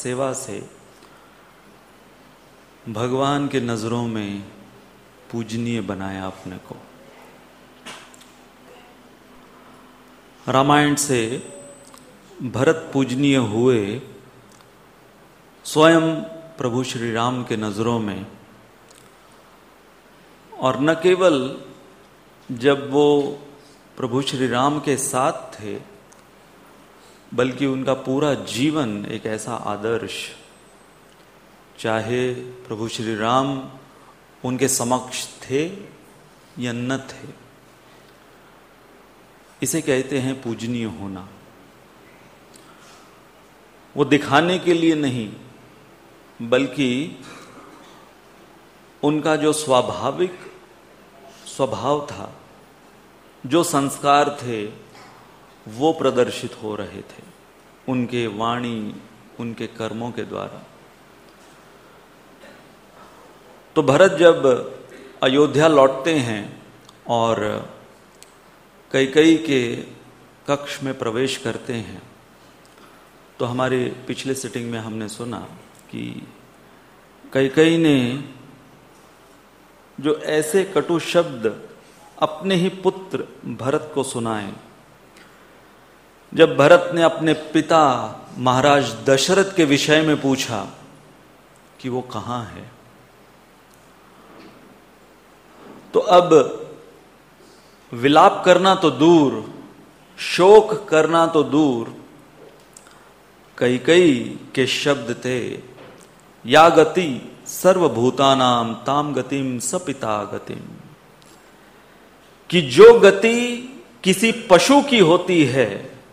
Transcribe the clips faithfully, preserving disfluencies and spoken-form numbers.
सेवा से भगवान के नजरों में पूजनीय बनाया अपने को। रामायण से भरत पूजनीय हुए स्वयं प्रभु श्री राम के नजरों में, और न केवल जब वो प्रभु श्री राम के साथ थे, बल्कि उनका पूरा जीवन एक ऐसा आदर्श, चाहे प्रभु श्री राम उनके समक्ष थे या न थे, इसे कहते हैं पूजनीय होना। वो दिखाने के लिए नहीं, बल्कि उनका जो स्वाभाविक स्वभाव था, जो संस्कार थे, वो प्रदर्शित हो रहे थे उनके वाणी, उनके कर्मों के द्वारा। तो भरत जब अयोध्या लौटते हैं और कैकेयी के कक्ष में प्रवेश करते हैं, तो हमारे पिछले सिटिंग में हमने सुना कि कैकेयी ने जो ऐसे कटु शब्द अपने ही पुत्र भरत को सुनाए, जब भरत ने अपने पिता महाराज दशरथ के विषय में पूछा कि वो कहाँ है, तो अब विलाप करना तो दूर, शोक करना तो दूर, कैकेयी के शब्द थे, या गति सर्वभूतानां ताम गतिम सपिता गतिम, कि जो गति किसी पशु की होती है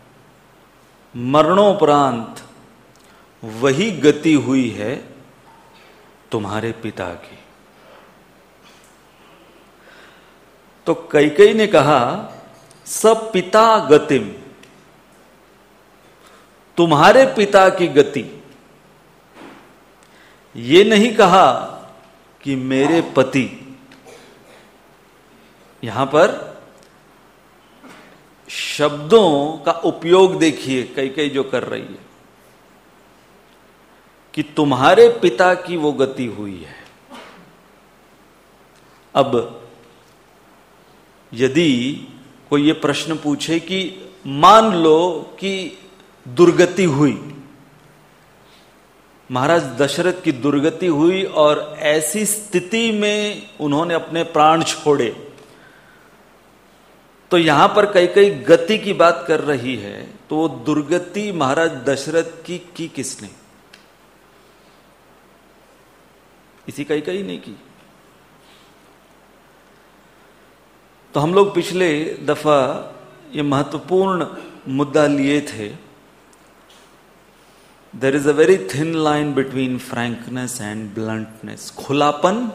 मरणोपरांत, वही गति हुई है तुम्हारे पिता की। तो कैकेयी ने कहा सपिता गतिम, तुम्हारे पिता की गति। ये नहीं कहा कि मेरे पति। यहां पर शब्दों का उपयोग देखिए कैकेयी जो कर रही है, कि तुम्हारे पिता की वो गति हुई है। अब यदि कोई ये प्रश्न पूछे कि मान लो कि दुर्गति हुई, महाराज दशरथ की दुर्गति हुई और ऐसी स्थिति में उन्होंने अपने प्राण छोड़े, तो यहां पर कैकेयी गति की बात कर रही है, तो वो दुर्गति महाराज दशरथ की की किसने? इसी कैकेयी ने की। तो हम लोग पिछले दफा ये महत्वपूर्ण मुद्दा लिए थे, there is a very thin line between frankness and bluntness, खुलापन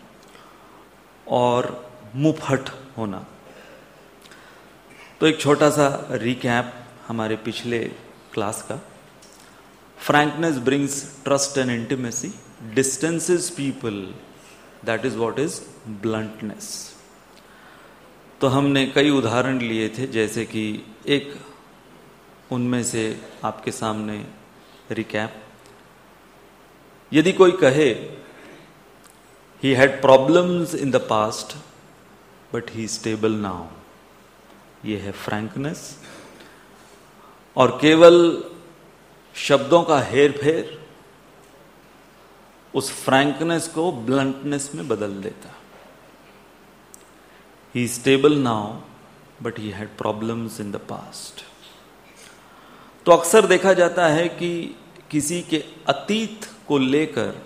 और मुंहफट होना। तो एक छोटा सा रिकैप हमारे पिछले क्लास का। Frankness brings trust and intimacy, distances people, that is what is bluntness. तो हमने कई उदाहरण लिए थे, जैसे कि एक उनमें से आपके सामने रिकैप। यदि कोई कहे he had problems in the past but he stable now, ये है फ्रैंकनेस। और केवल शब्दों का हेर फेर उस फ्रैंकनेस को ब्लंटनेस में बदल देता। He stable now but he had problems in the past. तो अक्सर देखा जाता है कि किसी के अतीत को लेकर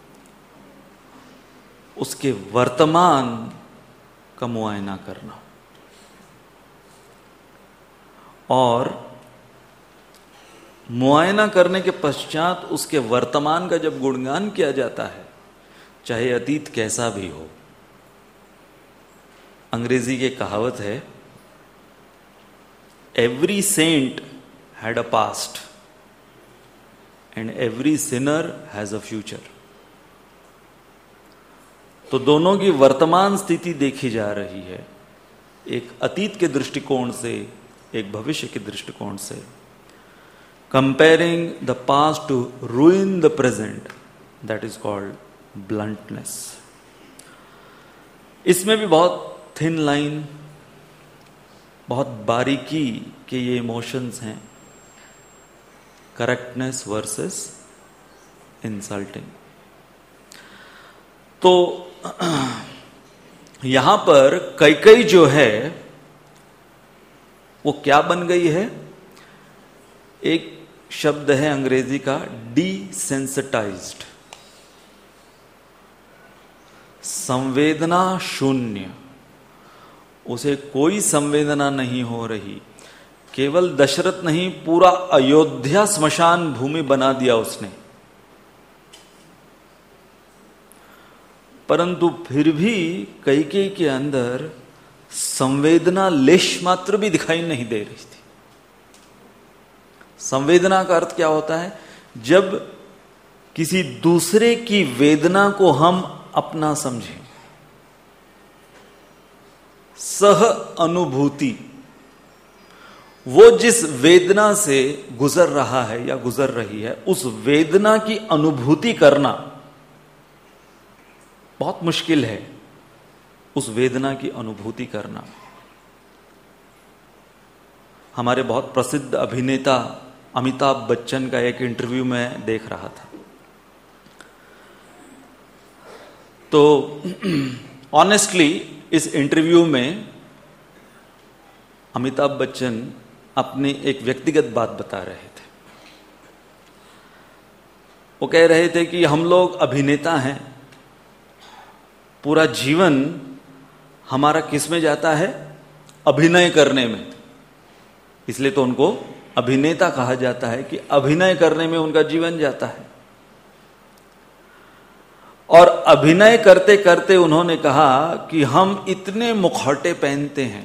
उसके वर्तमान का मुआयना करना, और मुआयना करने के पश्चात उसके वर्तमान का जब गुणगान किया जाता है, चाहे अतीत कैसा भी हो। अंग्रेजी की कहावत है, every saint had a past and every sinner has a future. तो दोनों की वर्तमान स्थिति देखी जा रही है, एक अतीत के दृष्टिकोण से, एक भविष्य के दृष्टिकोण से। comparing the past to ruin the present, that is called bluntness. इसमें भी बहुत थिन लाइन, बहुत बारीकी के ये इमोशंस हैं, करेक्टनेस वर्सेस इंसल्टिंग। तो यहां पर कैकेयी जो है वो क्या बन गई है? एक शब्द है अंग्रेजी का डिसेंसिटाइज्ड, संवेदना शून्य। उसे कोई संवेदना नहीं हो रही। केवल दशरथ नहीं, पूरा अयोध्या स्मशान भूमि बना दिया उसने, परंतु फिर भी कैकेयी के अंदर संवेदना लेश मात्र भी दिखाई नहीं दे रही थी। संवेदना का अर्थ क्या होता है? जब किसी दूसरे की वेदना को हम अपना समझें, सह अनुभूति, वो जिस वेदना से गुजर रहा है या गुजर रही है, उस वेदना की अनुभूति करना बहुत मुश्किल है। उस वेदना की अनुभूति करना। हमारे बहुत प्रसिद्ध अभिनेता अमिताभ बच्चन का एक इंटरव्यू में देख रहा था, तो ऑनेस्टली इस इंटरव्यू में अमिताभ बच्चन अपनी एक व्यक्तिगत बात बता रहे थे। वो कह रहे थे कि हम लोग अभिनेता हैं, पूरा जीवन हमारा किस में जाता है? अभिनय करने में। इसलिए तो उनको अभिनेता कहा जाता है कि अभिनय करने में उनका जीवन जाता है। और अभिनय करते करते उन्होंने कहा कि हम इतने मुखौटे पहनते हैं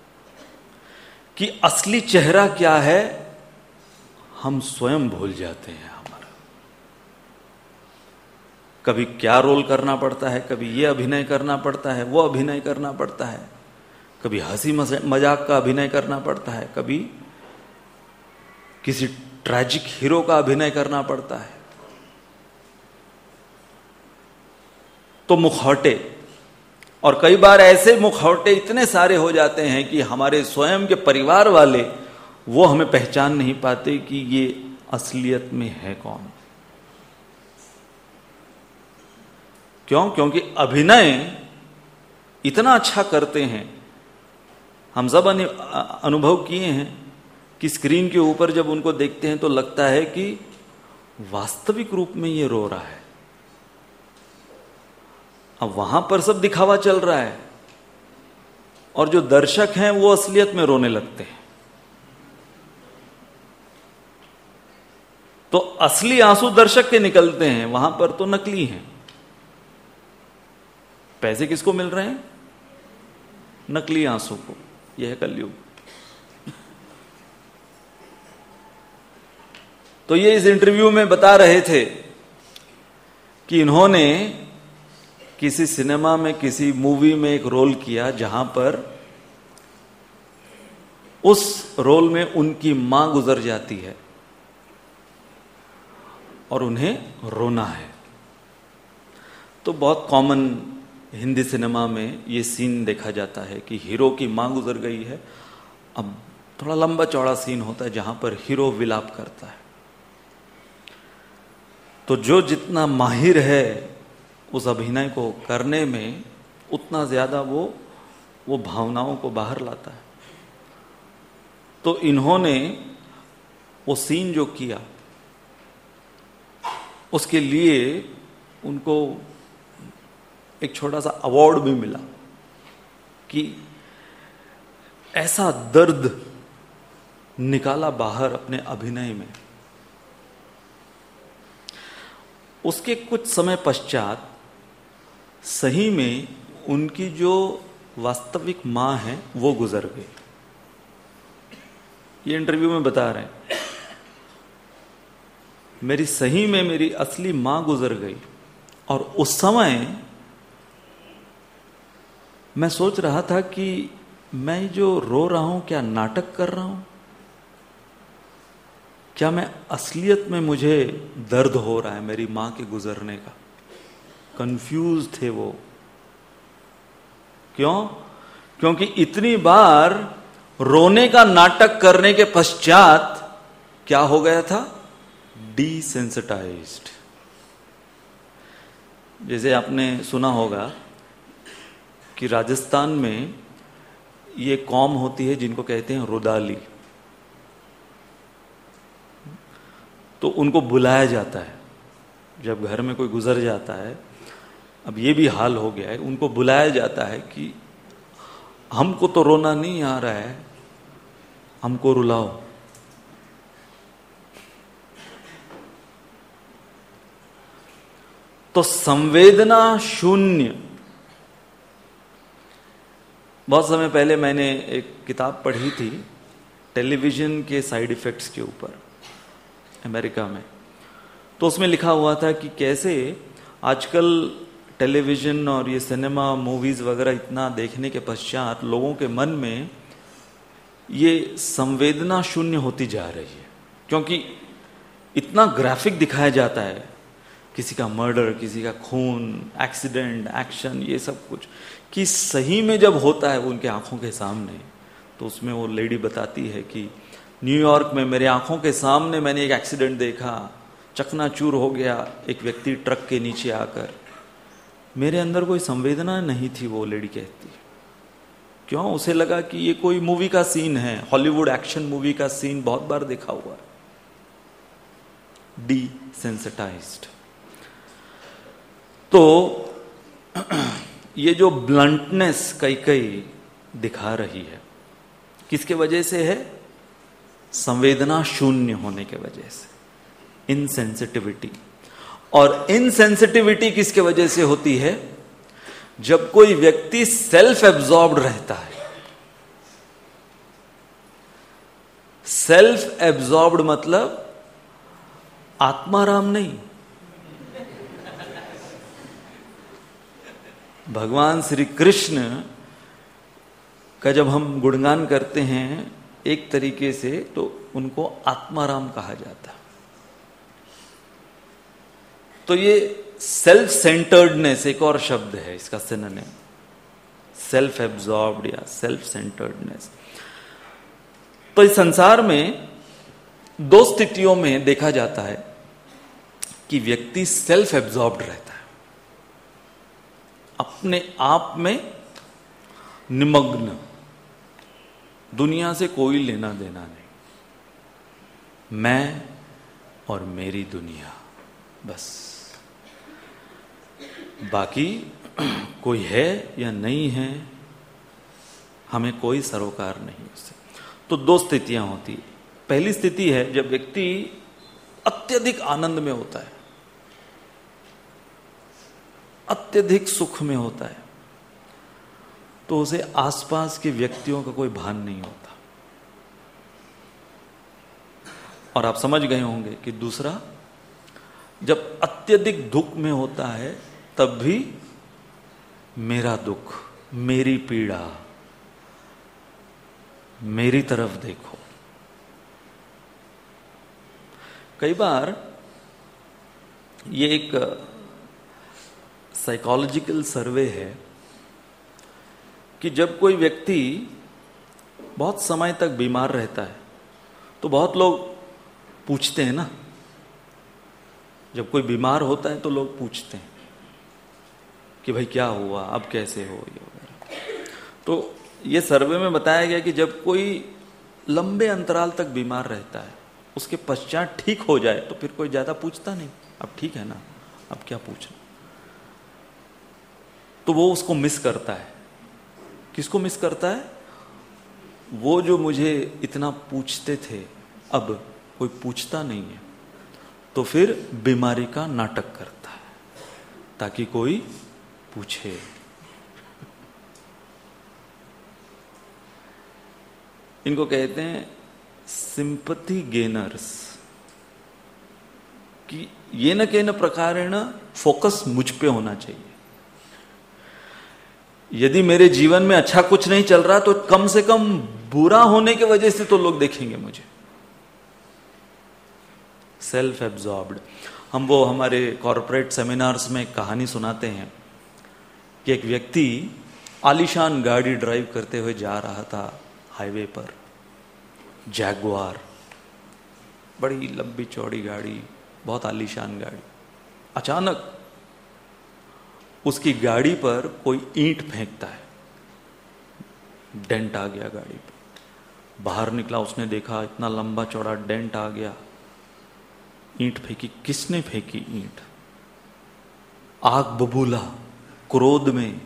कि असली चेहरा क्या है हम स्वयं भूल जाते हैं। हमारा कभी क्या रोल करना पड़ता है, कभी ये अभिनय करना पड़ता है, वो अभिनय करना पड़ता है, कभी हंसी मजाक का अभिनय करना पड़ता है, कभी किसी ट्रैजिक हीरो का अभिनय करना पड़ता है। तो मुखौटे, और कई बार ऐसे मुखौटे इतने सारे हो जाते हैं कि हमारे स्वयं के परिवार वाले वो हमें पहचान नहीं पाते कि ये असलियत में है कौन। क्यों? क्योंकि अभिनय इतना अच्छा करते हैं। हम सब अनुभव किए हैं कि स्क्रीन के ऊपर जब उनको देखते हैं तो लगता है कि वास्तविक रूप में ये रो रहा है। अब वहां पर सब दिखावा चल रहा है और जो दर्शक हैं वो असलियत में रोने लगते हैं। तो असली आंसू दर्शक के निकलते हैं, वहां पर तो नकली हैं। पैसे किसको मिल रहे हैं? नकली आंसू को। यह है कलयुग। तो ये इस इंटरव्यू में बता रहे थे कि इन्होंने किसी सिनेमा में, किसी मूवी में एक रोल किया जहां पर उस रोल में उनकी मां गुजर जाती है और उन्हें रोना है। तो बहुत कॉमन हिंदी सिनेमा में ये सीन देखा जाता है कि हीरो की मां गुजर गई है। अब थोड़ा लंबा चौड़ा सीन होता है जहां पर हीरो विलाप करता है। तो जो जितना माहिर है उस अभिनय को करने में, उतना ज्यादा वो वो भावनाओं को बाहर लाता है। तो इन्होंने वो सीन जो किया उसके लिए उनको एक छोटा सा अवार्ड भी मिला कि ऐसा दर्द निकाला बाहर अपने अभिनय में। उसके कुछ समय पश्चात सही में उनकी जो वास्तविक मां है वो गुजर गई। ये इंटरव्यू में बता रहे हैं, मेरी सही में मेरी असली मां गुजर गई। और उस समय मैं सोच रहा था कि मैं जो रो रहा हूं क्या नाटक कर रहा हूं? क्या मैं असलियत में मुझे दर्द हो रहा है मेरी मां के गुजरने का? कंफ्यूज थे वो। क्यों? क्योंकि इतनी बार रोने का नाटक करने के पश्चात क्या हो गया था? डिसेंसिटाइज्ड। जैसे आपने सुना होगा कि राजस्थान में ये कौम होती है जिनको कहते हैं रुदाली, तो उनको बुलाया जाता है जब घर में कोई गुजर जाता है। अब ये भी हाल हो गया है, उनको बुलाया जाता है कि हमको तो रोना नहीं आ रहा है, हमको रुलाओ। तो संवेदना शून्य। बहुत समय पहले मैंने एक किताब पढ़ी थी टेलीविजन के साइड इफेक्ट्स के ऊपर अमेरिका में। तो उसमें लिखा हुआ था कि कैसे आजकल टेलीविजन और ये सिनेमा मूवीज वगैरह इतना देखने के पश्चात लोगों के मन में ये संवेदना शून्य होती जा रही है, क्योंकि इतना ग्राफिक दिखाया जाता है, किसी का मर्डर, किसी का खून, एक्सीडेंट, एक्शन, ये सब कुछ, कि सही में जब होता है वो उनके आंखों के सामने, तो उसमें वो लेडी बताती है कि न्यूयॉर्क में मेरे आंखों के सामने मैंने एक एक्सीडेंट देखा, चकनाचूर हो गया एक व्यक्ति ट्रक के नीचे आकर, मेरे अंदर कोई संवेदना नहीं थी। वो लेडी कहती, क्यों? उसे लगा कि ये कोई मूवी का सीन है, हॉलीवुड एक्शन मूवी का सीन बहुत बार देखा हुआ है। डिसेंसिटाइज्ड। तो ये जो ब्लंटनेस कई कई दिखा रही है, किसके वजह से है? संवेदना शून्य होने के वजह से, इनसेंसिटिविटी। और इनसेंसिटिविटी किसके वजह से होती है? जब कोई व्यक्ति सेल्फ एब्जॉर्ब्ड रहता है। सेल्फ एब्जॉर्ब्ड मतलब आत्माराम नहीं। भगवान श्री कृष्ण का जब हम गुणगान करते हैं एक तरीके से, तो उनको आत्माराम कहा जाता है। तो ये सेल्फ सेंटर्डनेस एक और शब्द है इसका सिनोनिम, सेल्फ एब्जॉर्ब्ड या सेल्फ सेंटर्डनेस। तो इस संसार में दो स्थितियों में देखा जाता है कि व्यक्ति सेल्फ एब्जॉर्ब्ड रहता है, अपने आप में निमग्न, दुनिया से कोई लेना देना नहीं, मैं और मेरी दुनिया बस, बाकी कोई है या नहीं है हमें कोई सरोकार नहीं उससे। तो दो स्थितियां होती है। पहली स्थिति है जब व्यक्ति अत्यधिक आनंद में होता है, अत्यधिक सुख में होता है, तो उसे आसपास के व्यक्तियों का कोई भान नहीं होता। और आप समझ गए होंगे कि दूसरा, जब अत्यधिक दुख में होता है तब भी मेरा दुख, मेरी पीड़ा, मेरी तरफ देखो। कई बार ये एक साइकोलॉजिकल सर्वे है कि जब कोई व्यक्ति बहुत समय तक बीमार रहता है तो बहुत लोग पूछते हैं ना, जब कोई बीमार होता है तो लोग पूछते हैं कि भाई क्या हुआ, अब कैसे हो, ये वगैरह। तो ये सर्वे में बताया गया कि जब कोई लंबे अंतराल तक बीमार रहता है, उसके पश्चात ठीक हो जाए तो फिर कोई ज्यादा पूछता नहीं, अब ठीक है ना, अब क्या पूछना। तो वो उसको मिस करता है। किसको मिस करता है? वो जो मुझे इतना पूछते थे अब कोई पूछता नहीं है, तो फिर बीमारी का नाटक करता है ताकि कोई पूछे। इनको कहते हैं सिंपैथी गेनर्स, कि ये न के न प्रकारेण फोकस मुझ पे होना चाहिए। यदि मेरे जीवन में अच्छा कुछ नहीं चल रहा तो कम से कम बुरा होने की वजह से तो लोग देखेंगे मुझे। Self absorbed. हम वो हमारे कॉरपोरेट सेमिनार्स में एक कहानी सुनाते हैं कि एक व्यक्ति आलीशान गाड़ी ड्राइव करते हुए जा रहा था हाईवे पर, जैगुआर, बड़ी लंबी चौड़ी गाड़ी, बहुत आलीशान गाड़ी। अचानक उसकी गाड़ी पर कोई ईंट फेंकता है, डेंट आ गया गाड़ी पर। बाहर निकला, उसने देखा इतना लंबा चौड़ा डेंट आ गया। ईंट फेंकी, किसने फेंकी ईंट? आग बबूला, क्रोध में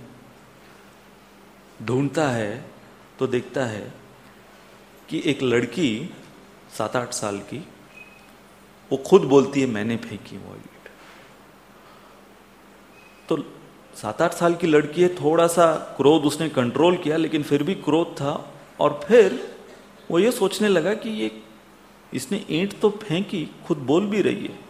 ढूंढता है तो देखता है कि एक लड़की सात आठ साल की, वो खुद बोलती है मैंने फेंकी वो ईंट। तो सात आठ साल की लड़की है, थोड़ा सा क्रोध उसने कंट्रोल किया, लेकिन फिर भी क्रोध था। और फिर वो ये सोचने लगा कि ये इसने ईंट तो फेंकी, खुद बोल भी रही है,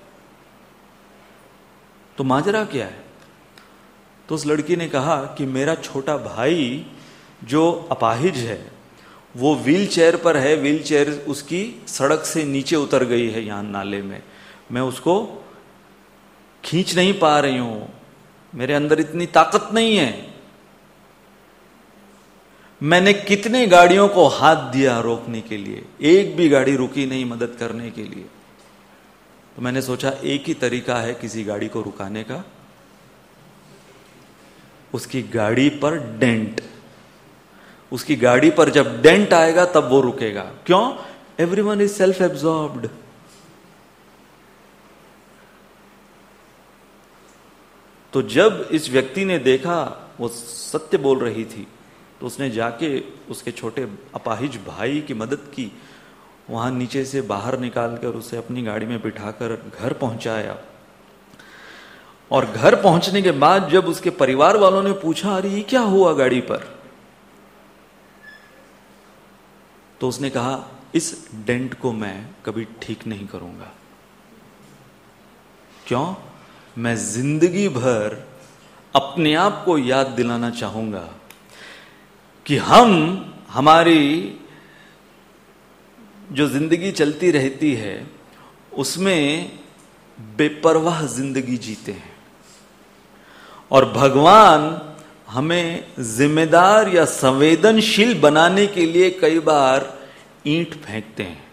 तो माजरा क्या है? तो उस लड़की ने कहा कि मेरा छोटा भाई जो अपाहिज है वो व्हील चेयर पर है, व्हील चेयर उसकी सड़क से नीचे उतर गई है यहां नाले में, मैं उसको खींच नहीं पा रही हूं, मेरे अंदर इतनी ताकत नहीं है। मैंने कितने गाड़ियों को हाथ दिया रोकने के लिए, एक भी गाड़ी रुकी नहीं मदद करने के लिए। तो मैंने सोचा एक ही तरीका है किसी गाड़ी को रुकाने का, उसकी गाड़ी पर डेंट। उसकी गाड़ी पर जब डेंट आएगा तब वो रुकेगा। क्यों? Everyone is self absorbed. तो जब इस व्यक्ति ने देखा वो सत्य बोल रही थी, तो उसने जाके उसके छोटे अपाहिज भाई की मदद की, वहां नीचे से बाहर निकालकर उसे अपनी गाड़ी में बिठाकर घर पहुंचाया। और घर पहुंचने के बाद जब उसके परिवार वालों ने पूछा अरे ये क्या हुआ गाड़ी पर, तो उसने कहा इस डेंट को मैं कभी ठीक नहीं करूंगा। क्यों? मैं जिंदगी भर अपने आप को याद दिलाना चाहूंगा कि हम हमारी जो जिंदगी चलती रहती है उसमें बेपरवाह जिंदगी जीते हैं, और भगवान हमें जिम्मेदार या संवेदनशील बनाने के लिए कई बार ईंट फेंकते हैं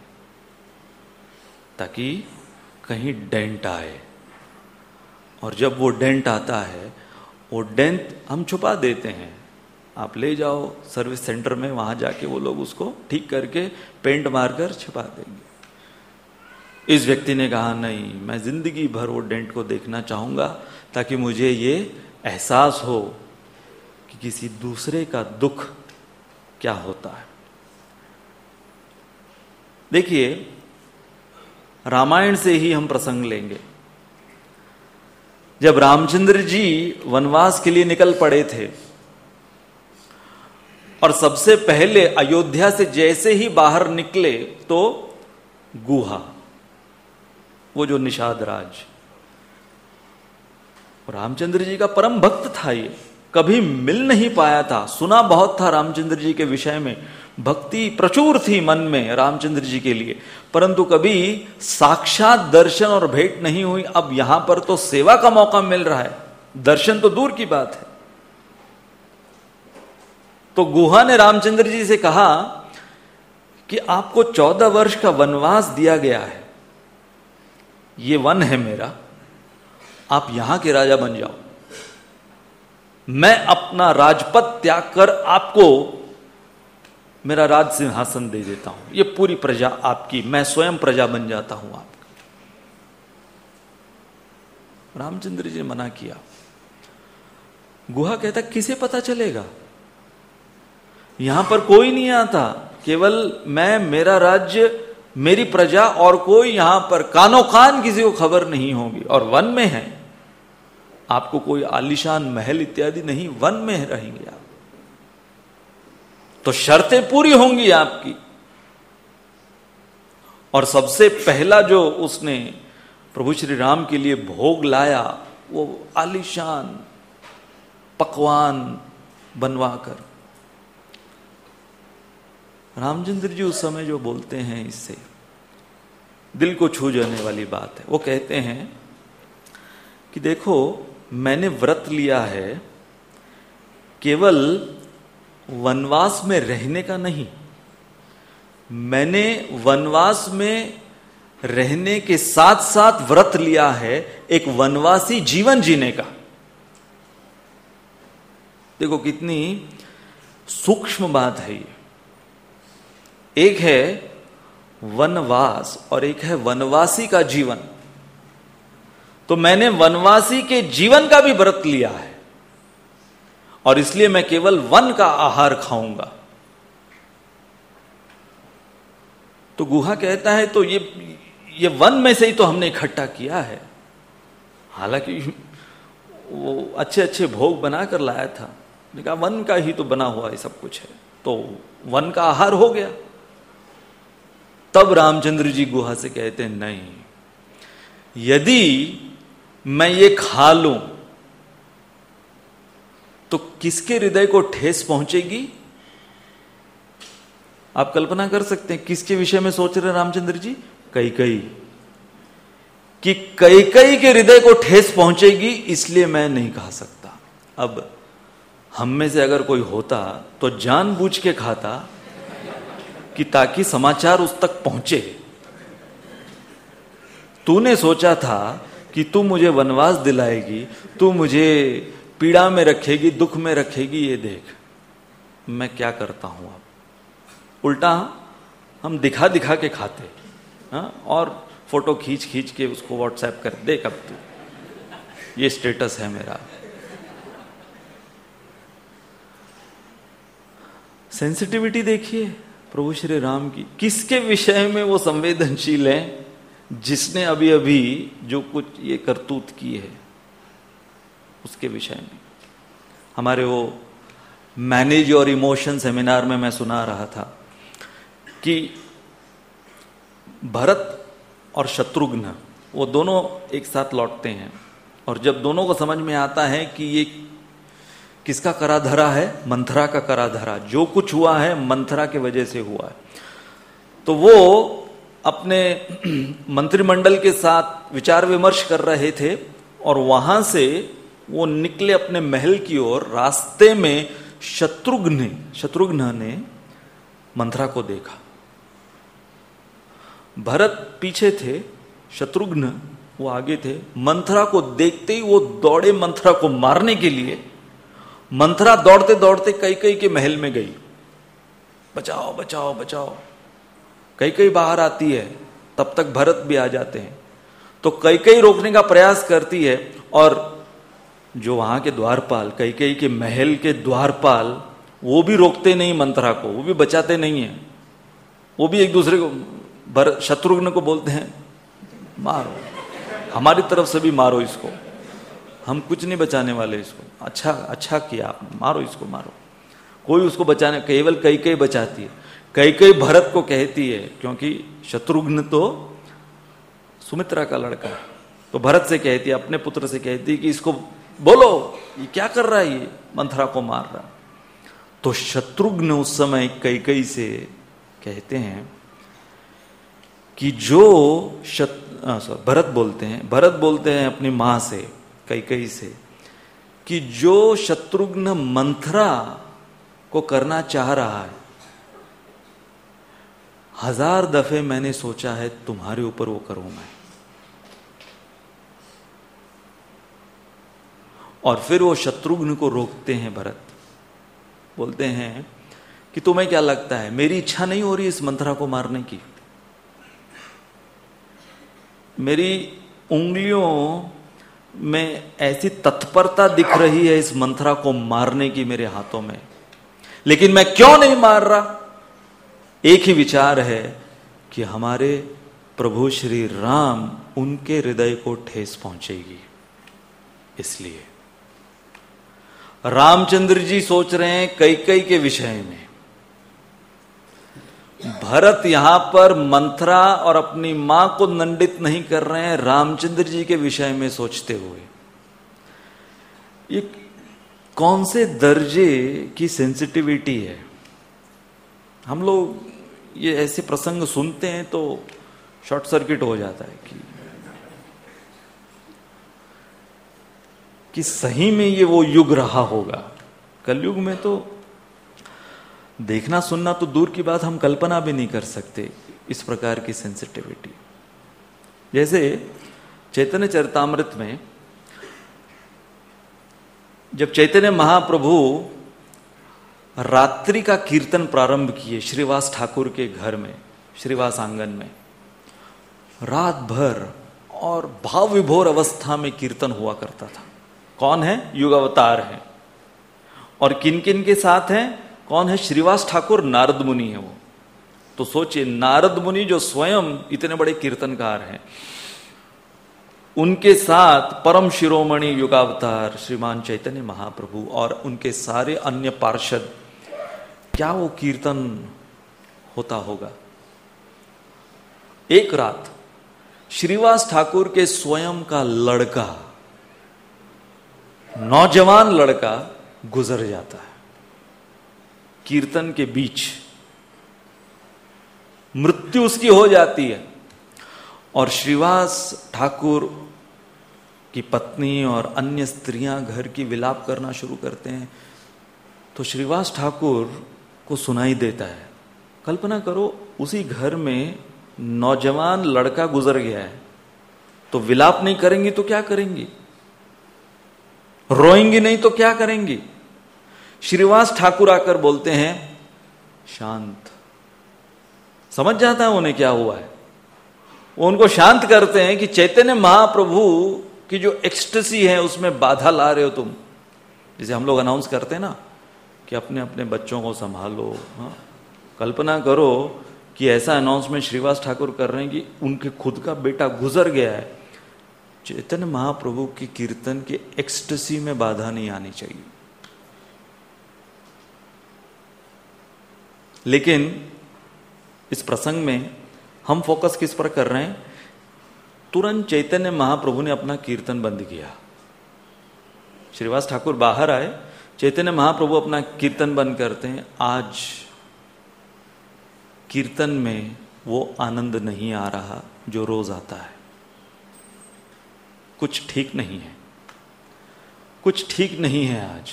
ताकि कहीं डेंट आए। और जब वो डेंट आता है, वो डेंट हम छुपा देते हैं। आप ले जाओ सर्विस सेंटर में, वहां जाके वो लोग उसको ठीक करके पेंट मारकर छुपा देंगे। इस व्यक्ति ने कहा नहीं, मैं जिंदगी भर वो डेंट को देखना चाहूंगा ताकि मुझे ये एहसास हो कि किसी दूसरे का दुख क्या होता है। देखिए, रामायण से ही हम प्रसंग लेंगे। जब रामचंद्र जी वनवास के लिए निकल पड़े थे और सबसे पहले अयोध्या से जैसे ही बाहर निकले तो गुहा, वो जो निषाद राज, रामचंद्र जी का परम भक्त था, ये कभी मिल नहीं पाया था, सुना बहुत था रामचंद्र जी के विषय में, भक्ति प्रचुर थी मन में रामचंद्र जी के लिए, परंतु कभी साक्षात दर्शन और भेंट नहीं हुई। अब यहां पर तो सेवा का मौका मिल रहा है, दर्शन तो दूर की बात है। तो गुहा ने रामचंद्र जी से कहा कि आपको चौदह वर्ष का वनवास दिया गया है, ये वन है मेरा, आप यहां के राजा बन जाओ, मैं अपना राजपद त्याग कर आपको मेरा राज सिंहासन दे देता हूं, ये पूरी प्रजा आपकी, मैं स्वयं प्रजा बन जाता हूं आपका। रामचंद्र जी ने मना किया। गुहा कहता किसे पता चलेगा, यहां पर कोई नहीं आता, केवल मैं, मेरा राज्य, मेरी प्रजा, और कोई यहां पर कानो कान किसी को खबर नहीं होगी। और वन में है, आपको कोई आलीशान महल इत्यादि नहीं, वन में रहेंगे आप, तो शर्तें पूरी होंगी आपकी। और सबसे पहला जो उसने प्रभु श्री राम के लिए भोग लाया वो आलीशान पकवान बनवाकर। रामचंद्र जी उस समय जो बोलते हैं इससे दिल को छू जाने वाली बात है। वो कहते हैं कि देखो, मैंने व्रत लिया है केवल वनवास में रहने का नहीं, मैंने वनवास में रहने के साथ साथ व्रत लिया है एक वनवासी जीवन जीने का। देखो कितनी सूक्ष्म बात है ये। एक है वनवास और एक है वनवासी का जीवन। तो मैंने वनवासी के जीवन का भी व्रत लिया है और इसलिए मैं केवल वन का आहार खाऊंगा। तो गुहा कहता है तो ये ये वन में से ही तो हमने इकट्ठा किया है। हालांकि वो अच्छे अच्छे भोग बनाकर लाया था, मैंने कहा वन का ही तो बना हुआ है सब कुछ है, तो वन का आहार हो गया। तब रामचंद्र जी गुहा से कहते हैं नहीं, यदि मैं ये खा लूं तो किसके हृदय को ठेस पहुंचेगी? आप कल्पना कर सकते हैं किसके विषय में सोच रहे रामचंद्र जी? कैकेयी। कि कैकेयी के हृदय को ठेस पहुंचेगी, इसलिए मैं नहीं खा सकता। अब हम में से अगर कोई होता तो जानबूझ के खाता कि ताकि समाचार उस तक पहुंचे। तूने सोचा था कि तू मुझे वनवास दिलाएगी, तू मुझे पीड़ा में रखेगी, दुख में रखेगी, ये देख मैं क्या करता हूं। अब उल्टा हम दिखा दिखा के खाते, हाँ, और फोटो खींच खींच के उसको व्हाट्सएप कर दे, कब तू ये स्टेटस है मेरा। सेंसिटिविटी देखिए प्रभु श्री राम की, किसके विषय में वो संवेदनशील है? जिसने अभी अभी जो कुछ ये करतूत की है उसके विषय में। हमारे वो मैनेज योर इमोशन सेमिनार में मैं सुना रहा था कि भरत और शत्रुघ्न वो दोनों एक साथ लौटते हैं, और जब दोनों को समझ में आता है कि ये किसका करा धरा है, मंथरा का करा धरा, जो कुछ हुआ है मंथरा के वजह से हुआ है, तो वो अपने मंत्रिमंडल के साथ विचार विमर्श कर रहे थे और वहां से वो निकले अपने महल की ओर। रास्ते में शत्रुघ्न शत्रुघ्न ने मंथरा को देखा। भरत पीछे थे, शत्रुघ्न वो आगे थे। मंथरा को देखते ही वो दौड़े मंथरा को मारने के लिए। मंथरा दौड़ते दौड़ते कैकेयी के महल में गई, बचाओ बचाओ बचाओ। कैकेयी बाहर आती है, तब तक भरत भी आ जाते हैं। तो कैकेयी रोकने का प्रयास करती है और जो वहां के द्वारपाल, कैकेयी के महल के द्वारपाल, वो भी रोकते नहीं मंथरा को, वो भी बचाते नहीं है। वो भी एक दूसरे को, भरत शत्रुघ्न को बोलते हैं मारो, हमारी तरफ से भी मारो इसको, हम कुछ नहीं बचाने वाले इसको। अच्छा अच्छा किया आपने, मारो इसको मारो। कोई उसको बचाने, केवल कैकेयी बचाती है। कैकेयी भरत को कहती है, क्योंकि शत्रुघ्न तो सुमित्रा का लड़का है, तो भरत से कहती है, अपने पुत्र से कहती है कि इसको बोलो ये क्या कर रहा है, ये मंथरा को मार रहा। तो शत्रुघ्न उस समय कैकेयी से कहते हैं कि जो शत भरत बोलते हैं भरत बोलते हैं अपनी मां से, कैकेयी से, कि जो शत्रुघ्न मंथरा को करना चाह रहा है, हजार दफे मैंने सोचा है तुम्हारे ऊपर वो करूं मैं। और फिर वो शत्रुघ्न को रोकते हैं भरत, बोलते हैं कि तुम्हें क्या लगता है मेरी इच्छा नहीं हो रही इस मंथरा को मारने की? मेरी उंगलियों में ऐसी तत्परता दिख रही है इस मंथरा को मारने की मेरे हाथों में, लेकिन मैं क्यों नहीं मार रहा? एक ही विचार है कि हमारे प्रभु श्री राम, उनके हृदय को ठेस पहुंचेगी। इसलिए रामचंद्र जी सोच रहे हैं कैकेयी के विषय में, भरत यहां पर मंथरा और अपनी मां को दंडित नहीं कर रहे हैं, रामचंद्र जी के विषय में सोचते हुए। ये कौन से दर्जे की सेंसिटिविटी है? हम लोग ये ऐसे प्रसंग सुनते हैं तो शॉर्ट सर्किट हो जाता है कि कि सही में ये वो युग रहा होगा। कलयुग में तो देखना सुनना तो दूर की बात, हम कल्पना भी नहीं कर सकते इस प्रकार की सेंसिटिविटी। जैसे चैतन्य चरितामृत में जब चैतन्य महाप्रभु रात्रि का कीर्तन प्रारंभ किए श्रीवास ठाकुर के घर में, श्रीवास आंगन में, रात भर और भाव विभोर अवस्था में कीर्तन हुआ करता था। कौन है? युग अवतार है। और किन किन के साथ हैं? कौन है? श्रीवास ठाकुर, नारद मुनि है वो। तो सोचिए, नारद मुनि जो स्वयं इतने बड़े कीर्तनकार हैं, उनके साथ परम शिरोमणि युगावतार श्रीमान चैतन्य महाप्रभु और उनके सारे अन्य पार्षद, क्या वो कीर्तन होता होगा। एक रात श्रीवास ठाकुर के स्वयं का लड़का, नौजवान लड़का गुजर जाता है कीर्तन के बीच, मृत्यु उसकी हो जाती है। और श्रीवास ठाकुर की पत्नी और अन्य स्त्रियां घर की विलाप करना शुरू करते हैं। तो श्रीवास ठाकुर को सुनाई देता है। कल्पना करो, उसी घर में नौजवान लड़का गुजर गया है, तो विलाप नहीं करेंगी तो क्या करेंगी? रोएंगी नहीं तो क्या करेंगी? श्रीवास ठाकुर आकर बोलते हैं शांत। समझ जाता है उन्हें क्या हुआ है। वो उनको शांत करते हैं कि चैतन्य महाप्रभु की जो एक्सटेसी है उसमें बाधा ला रहे हो तुम। जैसे हम लोग अनाउंस करते हैं ना कि अपने अपने बच्चों को संभालो। हाँ, कल्पना करो कि ऐसा अनाउंसमेंट श्रीवास ठाकुर कर रहे हैं कि उनके खुद का बेटा गुजर गया है। चैतन्य महाप्रभु की कीर्तन के एक्सटेसी में बाधा नहीं आनी चाहिए। लेकिन इस प्रसंग में हम फोकस किस पर कर रहे हैं? तुरंत चैतन्य महाप्रभु ने अपना कीर्तन बंद किया। श्रीवास ठाकुर बाहर आए, चैतन्य महाप्रभु अपना कीर्तन बंद करते हैं। आज कीर्तन में वो आनंद नहीं आ रहा जो रोज आता है। कुछ ठीक नहीं है, कुछ ठीक नहीं है आज।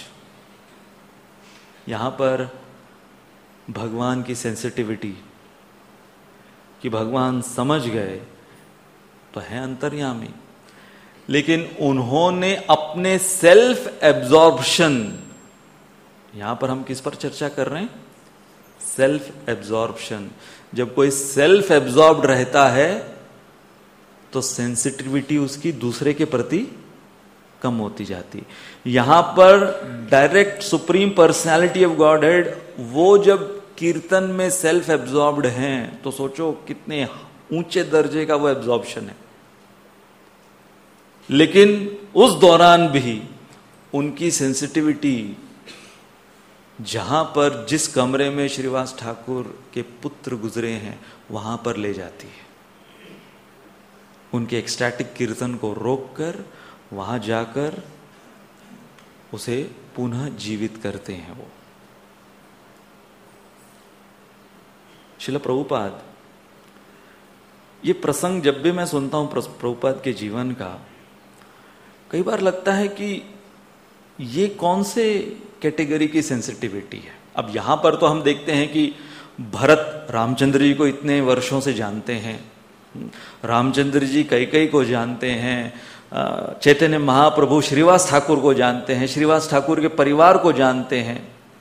यहां पर भगवान की सेंसिटिविटी कि भगवान समझ गए तो है अंतर्यामी, लेकिन उन्होंने अपने सेल्फ एब्जॉर्प्शन, यहां पर हम किस पर चर्चा कर रहे हैं? Self absorption. जब कोई सेल्फ एब्जॉर्ब्ड रहता है तो सेंसिटिविटी उसकी दूसरे के प्रति कम होती जाती। यहां पर direct supreme personality of Godhead वो जब कीर्तन में सेल्फ एब्जॉर्ब्ड हैं तो सोचो कितने ऊंचे दर्जे का वो एब्जॉर्प्शन है। लेकिन उस दौरान भी उनकी सेंसिटिविटी जहां पर, जिस कमरे में श्रीवास ठाकुर के पुत्र गुजरे हैं, वहां पर ले जाती है। उनके एक्सटैटिक कीर्तन को रोककर वहां जाकर उसे पुनः जीवित करते हैं वो। श्रील प्रभुपाद, ये प्रसंग जब भी मैं सुनता हूं प्रभुपाद के जीवन का, कई बार लगता है कि ये कौन से कैटेगरी की सेंसिटिविटी है। अब यहां पर तो हम देखते हैं कि भरत रामचंद्र जी को इतने वर्षों से जानते हैं, रामचंद्र जी कैकेयी को जानते हैं, चैतन्य महाप्रभु श्रीवास ठाकुर को जानते हैं, श्रीवास ठाकुर के परिवार को जानते हैं।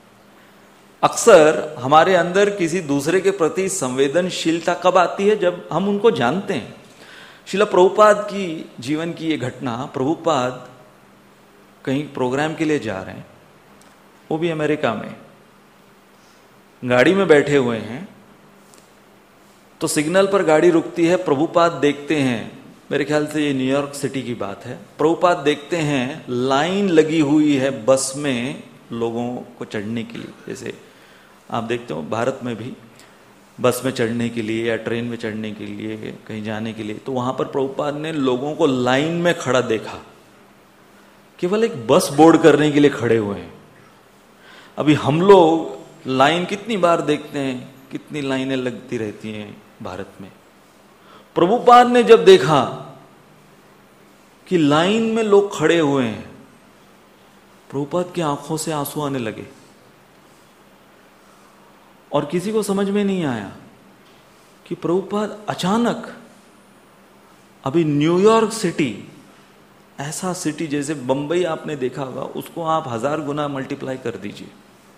अक्सर हमारे अंदर किसी दूसरे के प्रति संवेदनशीलता कब आती है? जब हम उनको जानते हैं। श्रील प्रभुपाद की जीवन की ये घटना, प्रभुपाद कहीं प्रोग्राम के लिए जा रहे हैं, वो भी अमेरिका में, गाड़ी में बैठे हुए हैं, तो सिग्नल पर गाड़ी रुकती है। प्रभुपाद देखते हैं, मेरे ख्याल से ये न्यूयॉर्क सिटी की बात है, प्रभुपाद देखते हैं लाइन लगी हुई है बस में लोगों को चढ़ने के लिए। जैसे आप देखते हो भारत में भी बस में चढ़ने के लिए या ट्रेन में चढ़ने के लिए, कहीं जाने के लिए, तो वहां पर प्रभुपाद ने लोगों को लाइन में खड़ा देखा, केवल एक बस बोर्ड करने के लिए खड़े हुए हैं। अभी हम लोग लाइन कितनी बार देखते हैं, कितनी लाइनें लगती रहती हैं भारत में। प्रभुपाद ने जब देखा कि लाइन में लोग खड़े हुए हैं, प्रभुपाद की आंखों से आंसू आने लगे और किसी को समझ में नहीं आया कि प्रभुपाद अचानक, अभी न्यूयॉर्क सिटी, ऐसा सिटी जैसे बंबई आपने देखा होगा, उसको आप हजार गुना मल्टीप्लाई कर दीजिए,